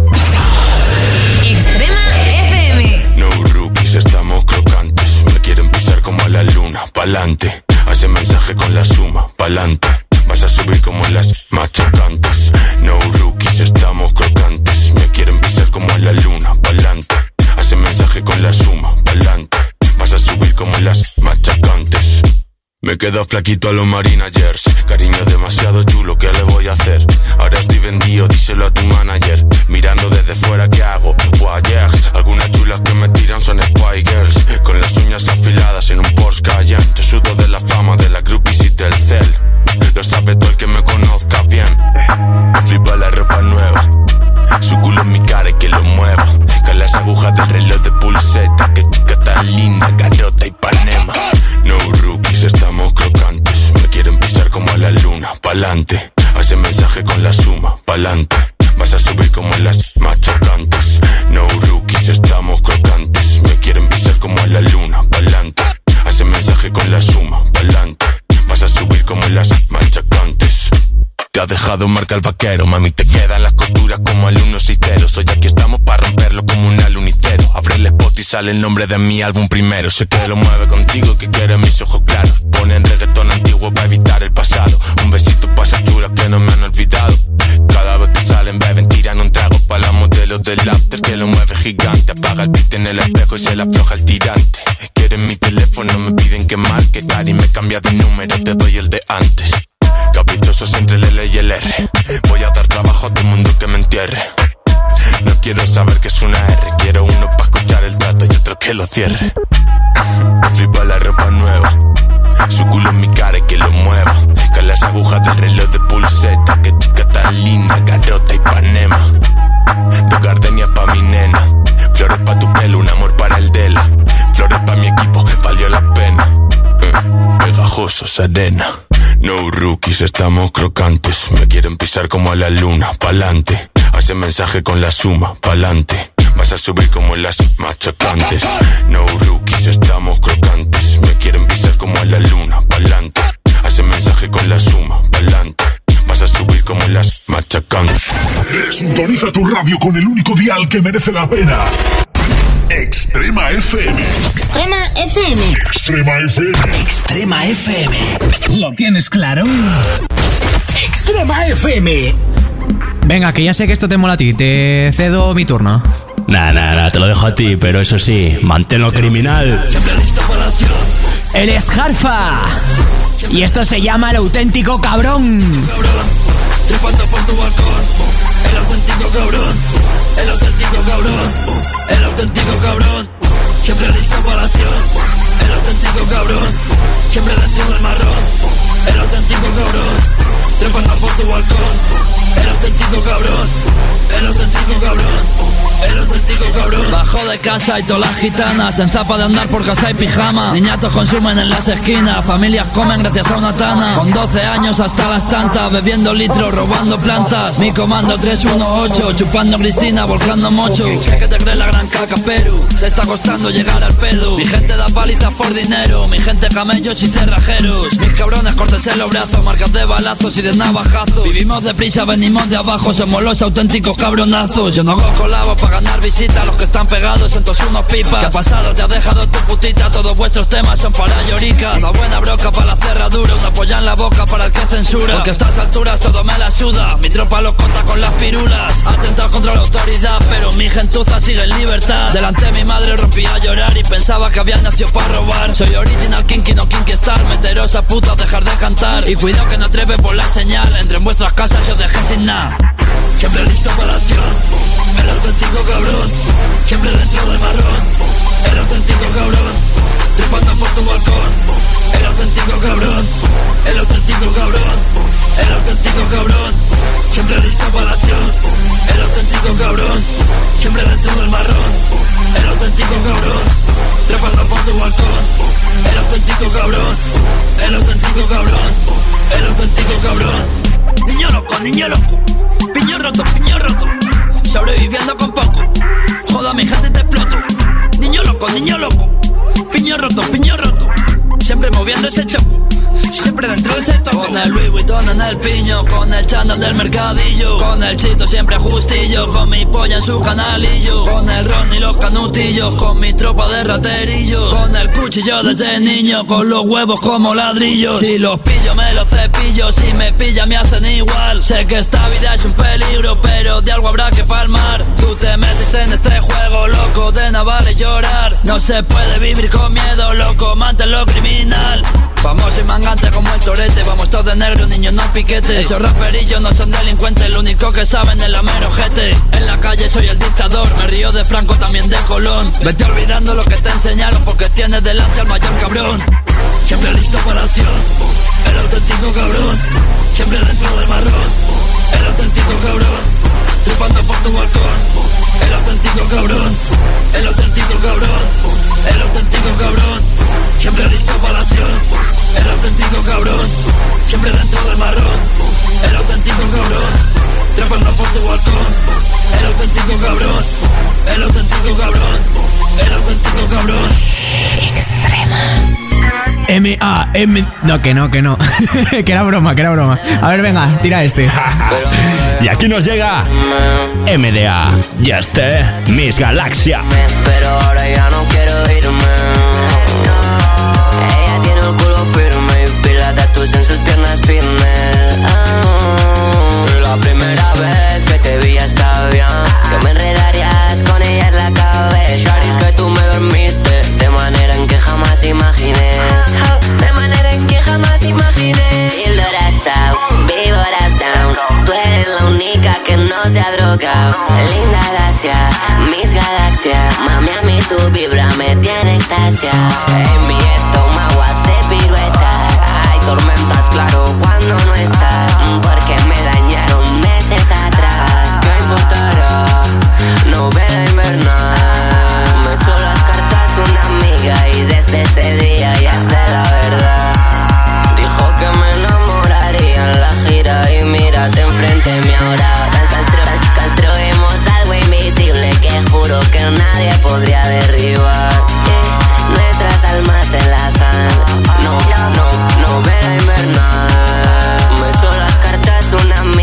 Extrema F M. No Rookies, estamos crocantes. Me quieren pisar como a la luna, pa'lante. Hace mensaje con la suma, pa'lante. Vas a subir como las machacantes. No Rookies, estamos crocantes. Me quieren pisar como a la luna, pa'lante. Hace mensaje con la suma, pa'lante. Vas a subir como las machacantes. Me quedo flaquito a los marinagers. Cariño demasiado chulo, ¿qué le voy a hacer? Ahora estoy vendido, díselo a tu manager. Mirando desde fuera, ¿qué hago? Voyeurs. Algunas chulas que me tiran son Spy Girls, con las uñas afiladas en un Porsche Cayenne. Yo sudo de la fama de la groupies y del cel. Lo sabe todo el que me conozca bien. Me flipa la ropa nueva, su culo en mi cara y que lo mueva. Con las agujas del reloj de pulsera. Que chica tan linda, Carota y Panema. No Rookies, estamos crocantes. Me quieren pisar como a la luna, pa'lante. Hace mensaje con la suma, pa'lante. Vas a subir como las machacantes. No Rookies, estamos crocantes. Me quieren pisar como a la luna, pa'lante. Hace mensaje con la suma, pa'lante. Vas a subir como las machacantes. Te ha dejado marca el vaquero, mami, te quedan las costuras como alumnos ciceros. Hoy aquí estamos para romperlo como un alunicero. Abre el spot y sale el nombre de mi álbum primero. Sé que lo mueve contigo, que quiere mis ojos claros. Ponen reggaetón antiguo para evitar el pasado. Un besito pa' esas chulas que no me han olvidado. Cada vez que salen beben, tiran un trago pa' la modelo del after que lo mueve gigante. Apaga el beat en el espejo y se la afloja el tirante. Quieren mi teléfono, me piden que marque. Cari me cambia de número, te doy el de antes. Caprichosos entre el L y el R. Voy a dar trabajo a todo el mundo que me entierre. No quiero saber que es una R. Quiero uno pa' escuchar el trato y otro que lo cierre. Me flipa la ropa nueva, su culo en mi cara y que lo mueva. Con las agujas del reloj de pulsera. Que chica tan linda, Carota y Panema. Dos gardenias pa' mi nena. Flores pa' tu pelo, un amor para el Dela. Flores pa' mi equipo, valió la pena. eh, Pegajosos, arena. No Rookies, estamos crocantes. Me quieren pisar como a la luna, pa'lante. Hace mensaje con la suma, pa'lante. Vas a subir como las machacantes. No Rookies, estamos crocantes. Me quieren pisar como a la luna, pa'lante. Hace mensaje con la suma, pa'lante. Vas a subir como las machacantes. Sintoniza tu radio con el único dial que merece la pena. Extrema. Extrema F M. Extrema F M. Extrema F M. Extrema F M. ¿Lo tienes claro? Extrema F M. Venga, que ya sé que esto te mola a ti. Te cedo mi turno. Nah, nah, nah, te lo dejo a ti, pero eso sí, manténlo criminal. Él es Harfa. Y esto se llama El Auténtico Cabrón. Trepando por tu balcón, el auténtico cabrón, el auténtico cabrón, el auténtico cabrón, siempre listo para la acción, el auténtico cabrón, siempre dentro del marrón, el auténtico cabrón, trepando por tu balcón, el auténtico cabrón, el auténtico cabrón. El auténtico cabrón. Bajo de casa y todas las gitanas en zapa de andar por casa y pijama. Niñatos consumen en las esquinas, familias comen gracias a una tana. Con doce años hasta las tantas, bebiendo litros, robando plantas. Mi comando tres uno ocho, chupando Cristina, volcando mocho. Sé que te crees la gran caca, pero te está costando llegar al pedo. Mi gente da palizas por dinero, mi gente camellos y cerrajeros. Mis cabrones córtense los brazos, marcas de balazos y de navajazos. Vivimos deprisa, venimos de abajo, somos los auténticos cabronazos. Yo no hago colabos para ganar visitas, los que están pegados en todos unos pipas. ¿Qué ha pasado? Te ha dejado tu putita, todos vuestros temas son para lloricas. Una buena broca para la cerradura, una polla en la boca para el que censura. Porque a estas alturas todo me la suda, mi tropa los corta con las pirulas. Atentados contra la autoridad, pero mi gentuza sigue en libertad. Delante de mi madre rompí a llorar y pensaba que había nacido para robar. Soy original kinky, no kinky star, meteros a putas, dejar de cantar. Y cuidado que no trepe por la señal, entre en vuestras casas y os dejé sin nada. Siempre listo para la acción, el auténtico cabrón, siempre dentro del marrón, el auténtico cabrón, trepando por tu balcón, el auténtico cabrón, el auténtico cabrón, el auténtico cabrón, siempre listo para la acción, el auténtico cabrón, siempre dentro del marrón, el auténtico cabrón, trepando por tu balcón, el auténtico cabrón, el auténtico cabrón, el auténtico cabrón. Niño loco, niño loco, piño roto, piño roto, sobreviviendo con poco, joda mi gente te exploto. Niño loco, niño loco, piño roto, piño roto, siempre moviendo ese choco, siempre dentro de ese toco. Con el Louis Vuitton en el piño, con el chándal del mercadillo, con el chito siempre justillo, con mi polla en su canalillo, con el ron y los canutillos, con mi tropa de raterillos, con el cuchillo desde niño, con los huevos como ladrillos. Si los pillo me los cepillo, si me pilla me hacen igual. Sé que esta vida es un peligro, pero de algo habrá que palmar. Tú te metiste en este juego, loco, de nada vale llorar. No se puede vivir con miedo, loco, manténlo criminal. Famoso y mangante como el torete, vamos todos de negro, niños no piquete. Esos raperillos no son delincuentes, lo único que saben es la mero jete. En la calle soy el dictador, me río de Franco, también de Colón. Vete olvidando lo que te enseñaron, porque tienes delante al mayor cabrón. Siempre listo para la acción, el auténtico cabrón, siempre dentro del marrón, el auténtico cabrón, trepando por tu balcón, el auténtico cabrón, el auténtico cabrón, el auténtico cabrón, siempre listo para la acción, el auténtico cabrón, siempre dentro del marrón, el auténtico cabrón, trepando por tu balcón, el auténtico cabrón, el auténtico cabrón, el auténtico cabrón. Extrema. M A M No, que no, que no. Que era broma, que era broma. A ver, venga, tira este. Y aquí nos llega M D A. Ya esté, Miss Galaxia. Pero ahora ya no quiero irme. Ella tiene el culo firme y pila tatuajes en sus piernas firmes. Oh, la primera vez que te vi ya sabía que me enredarías con ella en la cabeza. Charis, que tú me dormiste de manera en que jamás imaginé. De manera en que jamás imaginé. Píldoras out, víboras down. Tú eres la única que no se ha drogado. Linda Dacia, Miss Galaxia. Mami, a mí tu vibra me tiene extasia. En mi estómago hace pirueta. Hay tormentas, claro, cuando no estás. Porque me dañaron meses atrás. ¿Qué importará? Novela invernal. Me echó las cartas una amiga y desde ese día ya sé la verdad. Dijo que me enamoraría en la gira y mírate enfrente mi ahora. Construimos algo invisible que juro que nadie podría derribar. Y nuestras almas se enlazan. No, no, novela invernal. Me echó las cartas una amiga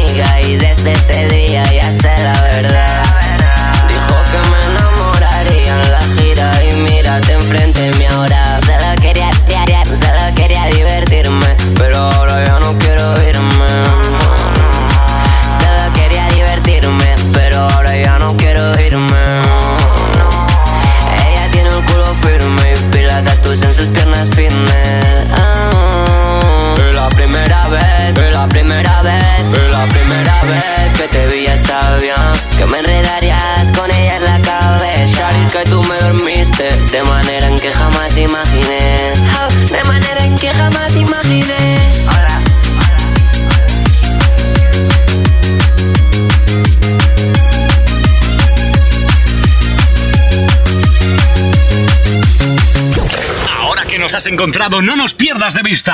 nos has encontrado, no nos pierdas de vista.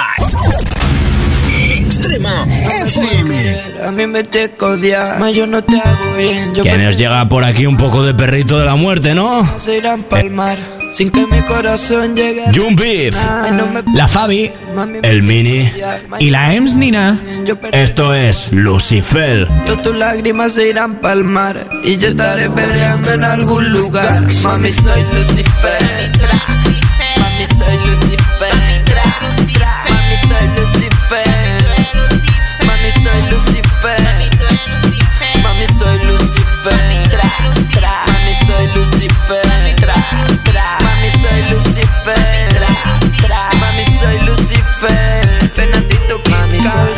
Extrema F M. A mí me te codia, mas yo no te hago bien. Yo que nos llega por aquí un poco de perrito de la muerte, ¿no? Se irán pa'l mar, sin que mi corazón llegue. Jump Beef, la Fabi, el Mini y la Ems Nina. Esto es Lucifer. Todas tus lágrimas se irán pa'l mar y yo estaré peleando en algún lugar. Mami, soy Lucifer. Mami, soy Lucifer. Mami, soy Lucifer. Mami, soy Lucifer. Mami, soy Lucifer. Mami, soy Lucifer. Mami, soy Lucifer. Mami, soy Lucifer. Fernandito, mami, soy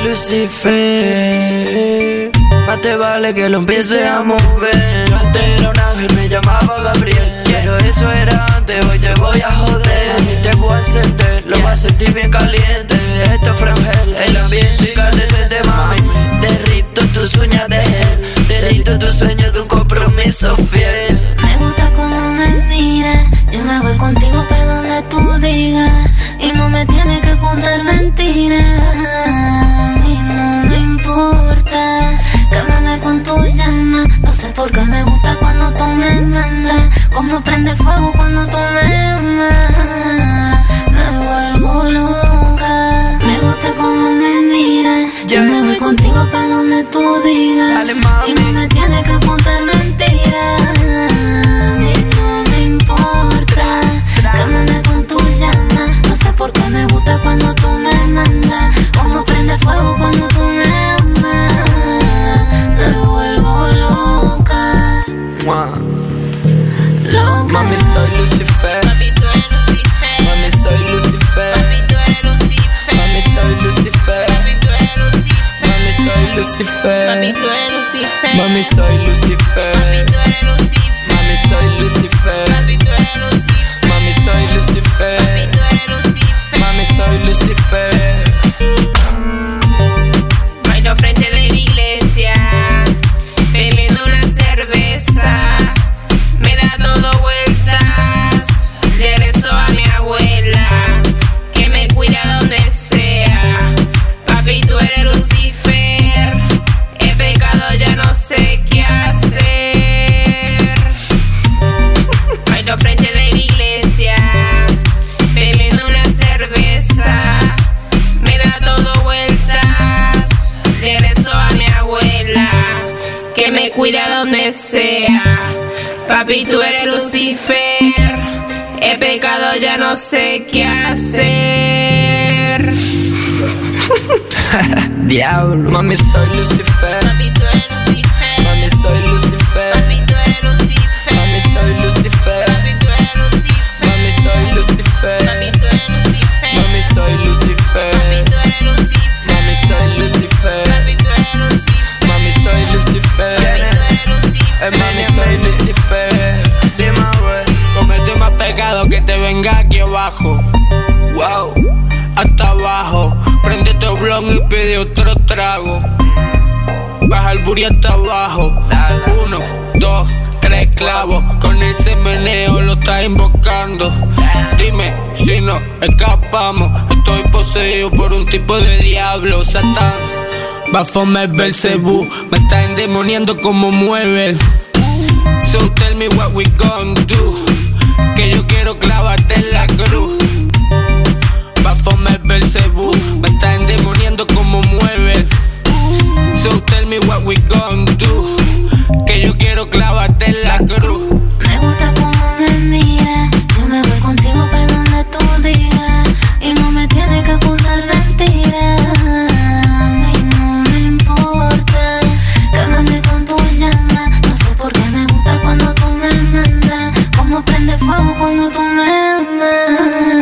Lucifer. Más te vale que lo empiece a mover. Yo antes era un ángel, me llamaba Gabriel. Pero eso era antes, hoy te voy a joder. A mí te voy a encender, lo vas a sentir bien caliente. Esto es frangel, el ambiente incandescente, mami. Derrito tus uñas de gel, derrito tus sueños de un compromiso fiel. Me gusta cómo me miras, yo me voy contigo pa' donde tú digas. Y no me tienes que contar mentiras. A mí no me importa, cámbiame con tu llama. No sé por qué me gusta cuando tú me mandas. Como prende fuego cuando tú me amas. Me vuelvo loca. Me gusta cómo me miras. Yo me voy contigo pa' donde tú digas. Dale, mami. Y no me tienes que contar mentiras. A mí no me importa, cámbiame con tu llama. No sé por qué me gusta cuando tú me mandas. Como prende fuego cuando tú me amas. Me vuelvo loca. Mua. Loca. Mami, soy Lucifer. Papi, tú eres Lucifer. Mami, soy Lucifer. Papi, tú eres Lucifer. Mami, soy Lucifer. Papi, tú eres Lucifer. Mami, soy Lucifer. Papi, tú eres Lucifer. Mami, soy Lucifer. Papi, tú eres Lucifer. Mami, soy Lucifer. Papi, tú eres Lucifer. Mami, soy Lucifer. Papi, tú eres Lucifer. Mami, soy Lucifer. Bailo frente de la iglesia, bebiendo una cerveza. Me da todo vueltas, regreso a mi abuela, que me cuida donde sea. Papi, tú eres Lucifer, he pecado, ya no sé qué hacer. Bailo frente de la iglesia, bebiendo una cerveza. Me da todo vueltas, regreso a mi abuela, que me cuida donde sea. Papi, tú eres Lucifer, he pecado, ya no sé qué hacer. Diablo. Mami, soy Lucifer. Papi, tú eres Lucifer. Mami, soy Lucifer. Papi, tú eres Lucifer. Mami, soy Lucifer. Papi, tú eres Lucifer. Mami, soy Lucifer. Papi, tú eres Lucifer. Mami, soy Lucifer. Papi, tú eres Lucifer. Mami, soy Lucifer. Papi, tú eres Lucifer. Mami, soy Lucifer. Papi, tú eres Lucifer. Eh, mami, soy Lucifer. Dime, güey, comete más pecado que te venga aquí abajo. Wow, hasta abajo. Prende tu blon y pide otro trago. Baja el buri hasta abajo. Uno, dos, tres clavos. Con ese meneo lo estás invocando. Dime si no escapamos. Estoy poseído por un tipo de diablo, Satán. Baphomet, Belzebú, me está endemoniando como mueven. So tell me what we gon' do, que yo quiero clavarte en la cruz. Baphomet, Belzebú, me está endemoniando como mueven. So tell me what we gon' do, que yo quiero clavarte en la cruz. Me gusta cómo me miras, yo me voy contigo pa' donde tú digas. Y no me tienes que contar mentiras. A mí no me importa, cámbiame con tu llama. No sé por qué me gusta cuando tú me mandas. Como prende fuego cuando tú me amas.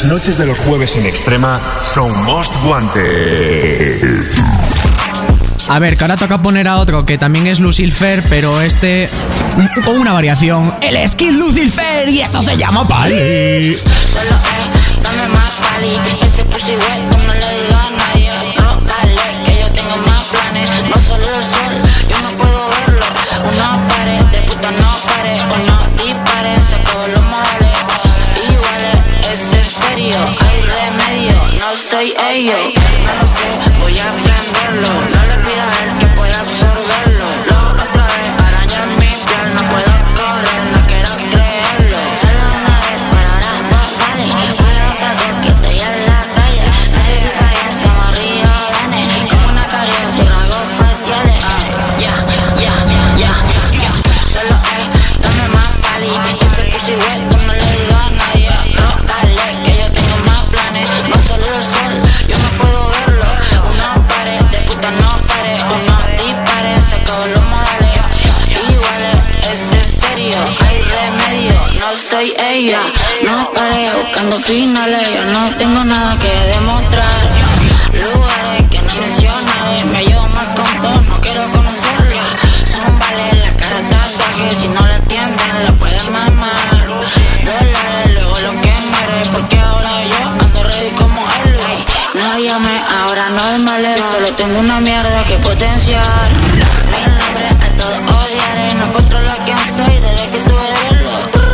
noches de los jueves en Extrema son Most Wanted. A ver, que ahora toca poner a otro que también es Lucifer, pero este... o una variación. El Skill Lucifer y esto se llama Pali. Solo eh, dame más Pali. Ese pussy wet, no le digo a nadie. No, dale, que yo tengo más planes. No solo el sol, yo no puedo verlo. Una pared, de puta no pare. O no dispare, saco los modales iguales, es en serio, hay remedio. No soy ellos, no lo sé, voy a aprenderlo. No le pido a él que pueda absorberlo. Lo otra vez, araña en mi piel, no puedo correr, no quiero creerlo. Solo una vez, pero ahora no vale. Cuidado para que estoy en la calle. No sé si fallan, se me río, Dani. Como una caricatura, hago faciales. Ya, ya, ya, ya. Solo eh, dame más pali. Ese pussy wet, no le digo a nadie. No, dale, que yo tengo más planes. No salió el sol, yo no puedo verlo. Una pared, de puta no pare. Uno dispare, saco los modales iguales, es en serio, hay remedio. No soy ella, no paré buscando finales. Yo no tengo nada que demostrar. Lugares que no mencionaré, me llevo mal con todo, no quiero conocerla. Son vale la cara tatuaje, si no la entienden la pueden mamar. Dólares, luego lo que muere, porque ahora yo ando ready como Elvis. No llame, ahora normales, solo tengo una mierda que potenciar. Mi nombre a todos odiaré, no controlo quién soy desde que tuve verlo.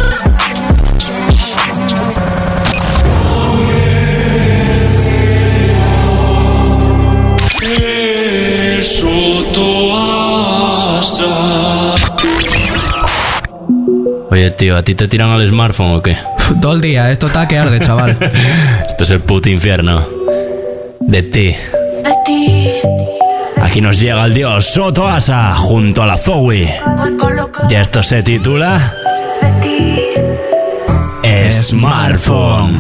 Oye, tío, ¿a ti te tiran al smartphone o qué? Todo el día, esto está que arde, chaval. Esto es el puto infierno. De ti. De ti. Aquí nos llega el dios Soto Asa junto a la Zoe. Y esto se titula Smartphone.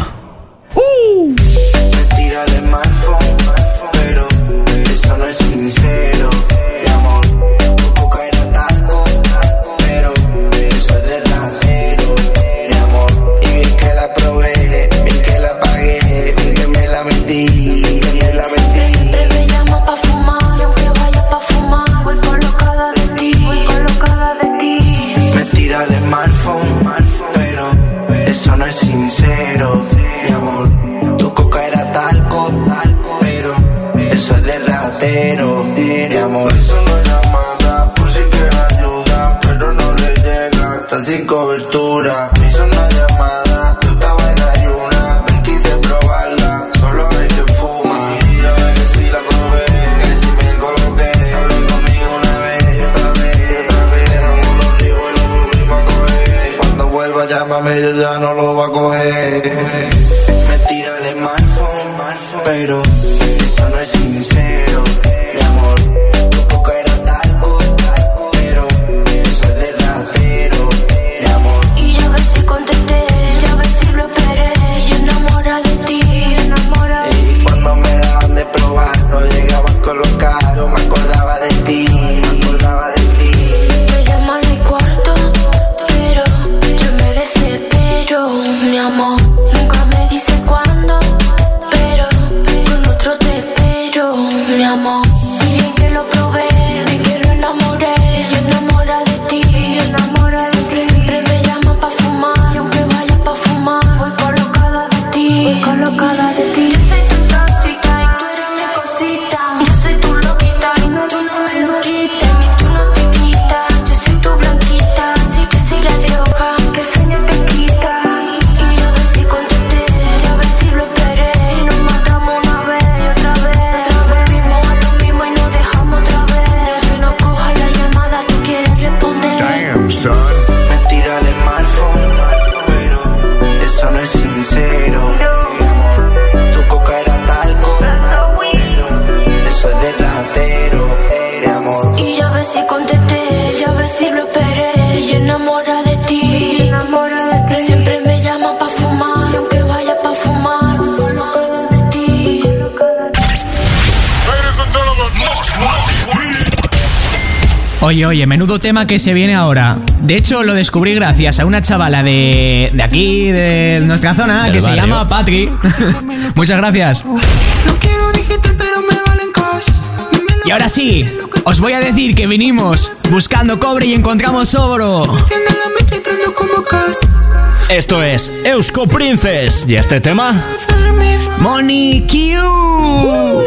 Uh. Me tira el smartphone, pero eso no es sincero. Mi amor, tu boca era talco, pero eso es de ratero. Mi amor, y bien que la probé, bien que la pagué, bien que me la metí, me la metí. Siempre me llama pa' fumar, y aunque vaya pa' fumar, voy colocada de ti, voy colocada de ti. Me tira el smartphone, pero eso no es sincero. Mi amor, tu coca era talco, pero eso es de ratero. Mi amor, eso no es llamada, por si quieres ayuda, pero no le llega, está sin cobertura. Hizo una llamada, yo estaba en ayuna, me quise probarla, solo hay que fuma. Y yo ver que si la probé, que si me coloqué, habló conmigo una vez, y otra vez, y otra vez. Dejamos los libros y lo volvimos a coger. Cuando vuelva llámame, yo ya no lo voy a coger. Me tira el smartphone, pero eso no es sincero. Mi amor, tu boca era talco, pero eso es de ratero. Mi amor, Y ya ves si contesté, ya ves si lo esperé. Yo enamorada de ti, enamorada de ti. y cuando me daban de probar, no llegaba a colocar, yo me acordaba de ti, me acordaba de ti. Me llama a mi cuarto, pero yo me desespero, mi amor. Nunca me dice cuándo, pero con otro te espero, mi amor. Y bien que lo probé, bien que lo enamoré. Yo enamorada de ti, enamorada de ti. Siempre me llama pa' fumar, y aunque vaya pa' fumar, voy colocada de ti, voy colocada de ti. Yo soy tu tóxica y tú eres mi cosita. Yo soy tu loquita y tú no me lo quitas. Y tú no te quitas, yo soy tu blanquita. Así que soy la droga que sueño que quita. Y ya ves si contesté, ya ves si lo esperé. Y nos matamos una vez y otra vez. Volvimos a lo mismo y nos dejamos otra vez. Que no coja la llamada, tú quieres responder. Damn, son. Me tira el smartphone, pero eso no es sincero. Mi amor, tu coca era talco, pero eso es de ratero. Mi amor, Y ya ves si contesté, ya ves si lo esperé. Y enamorada de ti, enamorada de ti. Siempre me llama pa' fumar, y aunque vaya pa' fumar, voy colocada de ti. Oye, oye, menudo tema que se viene ahora. De hecho, lo descubrí gracias a una chavala de, de aquí, de nuestra zona, Del que barrio. se llama Patri. Muchas gracias. Y ahora sí, os voy a decir que vinimos buscando cobre y encontramos oro. Esto es Eusko Princess. ¿Y este tema? Money Q.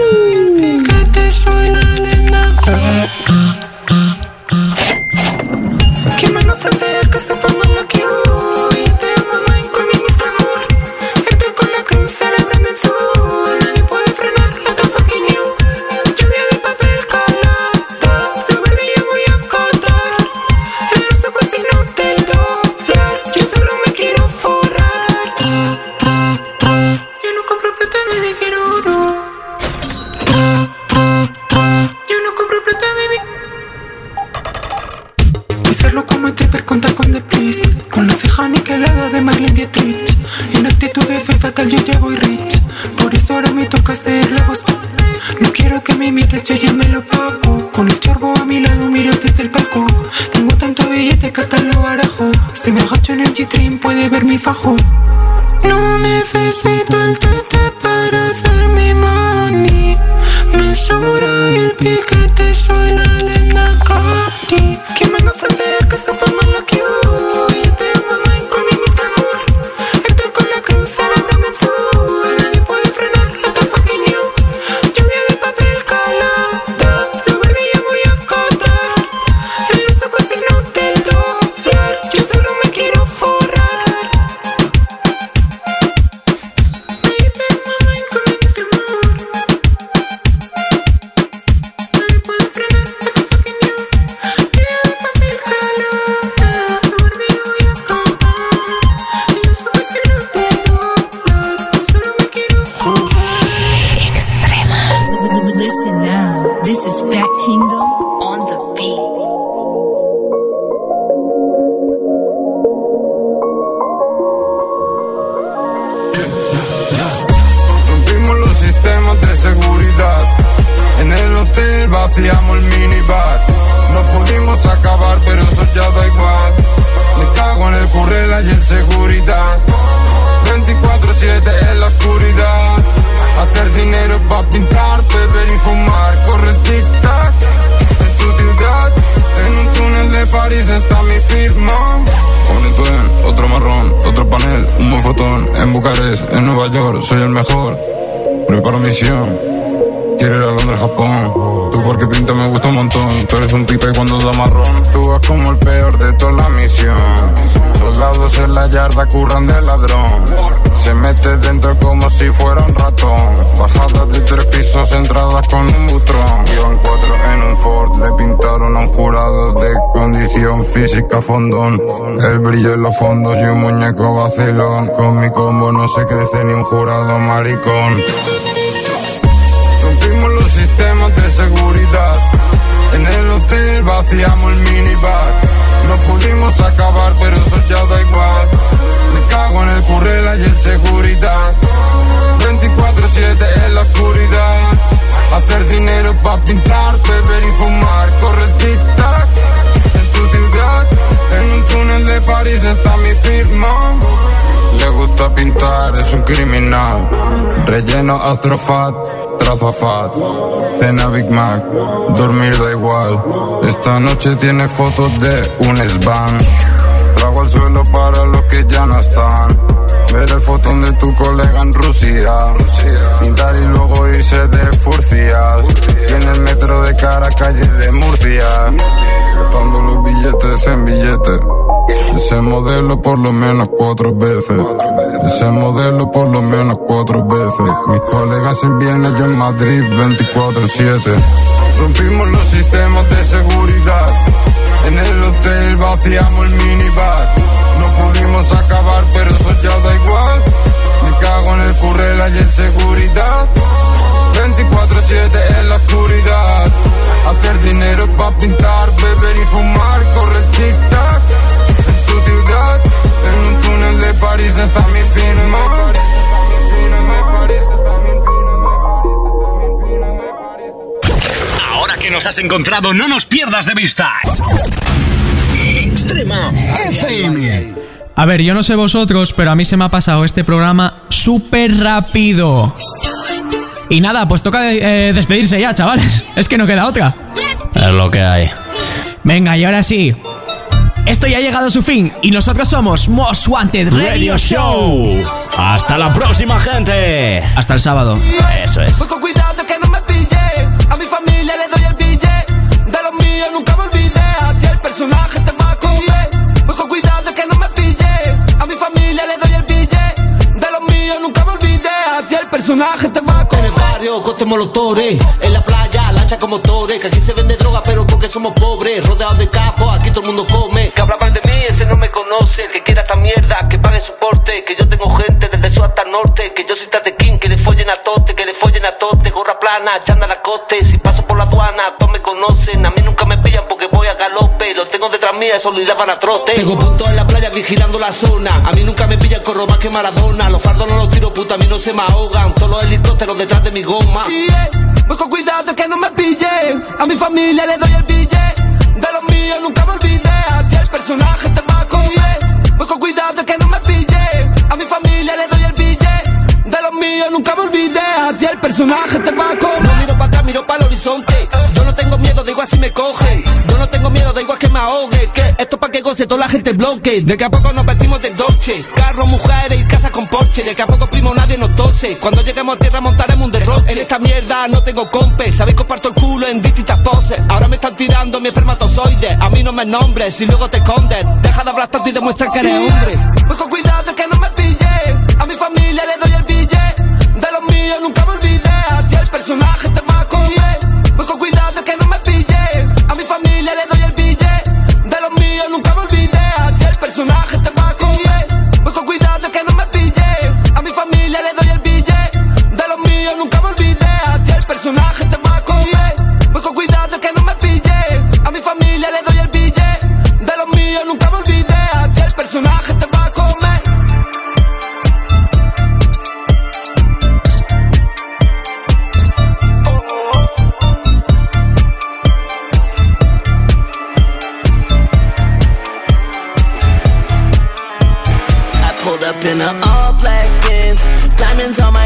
¿Quién me lo frontea que está tomando Q? Y te amo, no con mi amor. Estoy con la cruz celebrando el sol. Nadie puede frenar esta fucking you. Lluvia de papel calada. Lo verde yo voy a cortar. En los ojos signos del dólar. Yo solo me quiero forrar. Tra, tra, tra. Yo no compro plata, baby, quiero oro. Tra, tra, tra. Yo no compro plata, baby. Hacerlo como Tripper contar con The Please. Con la ceja niquelada de Marlene Dietrich. En actitud de fe fatal yo ya voy rich. Por eso ahora me toca hacer la voz. No quiero que me imites, yo ya me lo pago. Con el chorbo a mi lado miro desde el palco. Tengo tanto billete que hasta lo barajo. Si me agacho en el G-Train puede ver mi fajo. No necesito el tete para hacer mi money. Me sobra el piquete, soy la lenda Cody. ¿Quién me frontea que está tomando Q? Y te amo, no con mi amor. Estoy con la cruz celebrando el sol. Nadie puede frenar esta fucking you. Lluvia de papel calada. Lo verde yo voy a cortar. En los ojos signos del dólar. Yo solo me quiero forrar. Y te amo, no con mi amor. Nadie puede frenar esta fucking you. Lluvia de papel calada. Lo verde yo voy a cortar. En los ojos signos del dólar. Yo solo me quiero forrar. Extrema. Listen now. This is Fat Kingdom on the beat. Rompimos los sistemas de seguridad. En el hotel vaciamos el minibar. No pudimos acabar, pero eso ya da igual. Me cago en el currela y en seguridad. veinticuatro siete en la oscuridad. Hacer dinero pa' pintar, beber y fumar. Corre el tic-tac en tu ciudad. En un túnel de París está mi firma. Un Entuen, otro marrón, otro panel, un buen fotón. En Bucarest, en Nueva York, soy el mejor. Preparo misión. Quiero ir a Londres, Japón. Tú porque pinta me gusta un montón. Tú eres un pipe cuando da marrón. Tú vas como el peor de toda la misión. Soldados en la yarda curran de ladrón. Se mete dentro como si fuera un ratón. Bajadas de tres pisos, entradas con un butrón. Iban cuatro en un Ford, le pintaron a un jurado de condición física fondón. El brillo en los fondos y un muñeco vacilón. Con mi combo no se crece ni un jurado maricón. Rompimos los sistemas de seguridad. En el hotel vaciamos el minibar. No pudimos acabar, pero eso ya da igual. Me cago en el currela y en seguridad. veinticuatro siete en la oscuridad. Hacer dinero pa' pintar, beber y fumar. Corre el tic-tac en tu ciudad. En un túnel de París está mi firma. Le gusta pintar, es un criminal. Relleno astrofat, trazo fat. Cena Big Mac, dormir da igual. Esta noche tiene fotos de un svan. Trago al suelo para los que ya no están. Ver el fotón de tu colega en Rusia. Pintar y luego irse de furcias. Tiene el metro de cara, calle de Murcia. Gastando los billetes en billetes. Ese modelo por lo menos cuatro veces. Ese modelo por lo menos cuatro veces. Mis colegas en Viena, yo en Madrid veinticuatro siete. Rompimos los sistemas de seguridad. En el hotel vaciamos el minibar. No pudimos acabar, pero eso ya da igual. Me cago en el currela y en seguridad. veinticuatro siete en la oscuridad. Hacer dinero pa' pintar, beber y fumar. Corre el tic-tac en tu ciudad. En un túnel de París está mi firma. Ahora que nos has encontrado, no nos pierdas de vista. Extrema F M. A ver, yo no sé vosotros, pero a mí se me ha pasado este programa súper rápido. Y nada, pues toca eh, despedirse ya, chavales. Es que no queda otra. Es lo que hay. Venga, y ahora sí. Esto ya ha llegado a su fin y nosotros somos Most Wanted Radio, Radio Show. Hasta la próxima, gente. Hasta el sábado. Eso es. Voy con cuidado que no me pille. A mi familia le doy el billete. De los míos nunca me olvidé. A ti el personaje te va a comer. Voy con cuidado que no me pille. A mi familia le doy el billete. De los míos nunca me olvidé. A ti el personaje te va a comer. En el barrio, coste molotores. En la playa, lancha con motores. Que aquí se vende droga, pero porque somos pobres. Rodeados de capos, aquí todo el mundo come. Que habla mal de mí, ese no me conoce. El que quiera esta mierda, que pague soporte. Que yo tengo gente desde sur hasta el norte. Que yo soy tatequín, que le follen a tote. Que le follen a tote, gorra plana, chanda la coste. Si paso por la aduana, todos me conocen. A mí nunca me pillan porque voy a galope. Los tengo detrás mía, eso lo hilaban a trote. Tengo puntos en la playa vigilando la zona. A mí nunca me pillan, corro más que Maradona. Los fardos no los tiro, puta, a mí no se me ahogan. Todos los helicópteros detrás de mi goma. Yeah. Voy con cuidado que no me pillen. A mi familia le doy el billete. De los míos nunca me olvidé. A ti el personaje te va a comer. Voy con cuidado que no me pillen. A mi familia le doy el billete. De los míos nunca me olvidé. A ti el personaje te va a comer. No miro para atrás, miro para el horizonte. Yo no tengo miedo, da igual si me cogen. Yo no tengo miedo, da igual que me ahogue. Que esto pa' que goce toda la gente bloque. De que a poco nos vestimos de Dolce. Carros, mujeres y casa con Porsche. De que a poco primo nadie nos tose. Cuando lleguemos a tierra montaremos un derroche. En esta mierda no tengo compe. Sabéis que parto el culo en distintas poses. Ahora me están tirando mi espermatozoide. A mí no me nombres y luego te escondes. Deja de hablar tanto y demuestra que eres hombre. Voy con cuidado que no me pillen. A mi familia le doy el billete. De los míos nunca me olvidé. A ti el personaje te va a comer. Voy con cuidado que no me pillen. A mi familia le doy el billete. De los míos nunca me olvidé. A ti el personaje te va a comer. Voy con cuidado que no me pillen. A mi familia le doy el billete. De los míos nunca me olvidé. A ti el personaje te va a comer. Voy con cuidado que no me pillen. A mi familia le doy el billete. De los míos nunca me olvidé. A ti el personaje te va a comer. Pulled up in a all black Benz, diamonds on my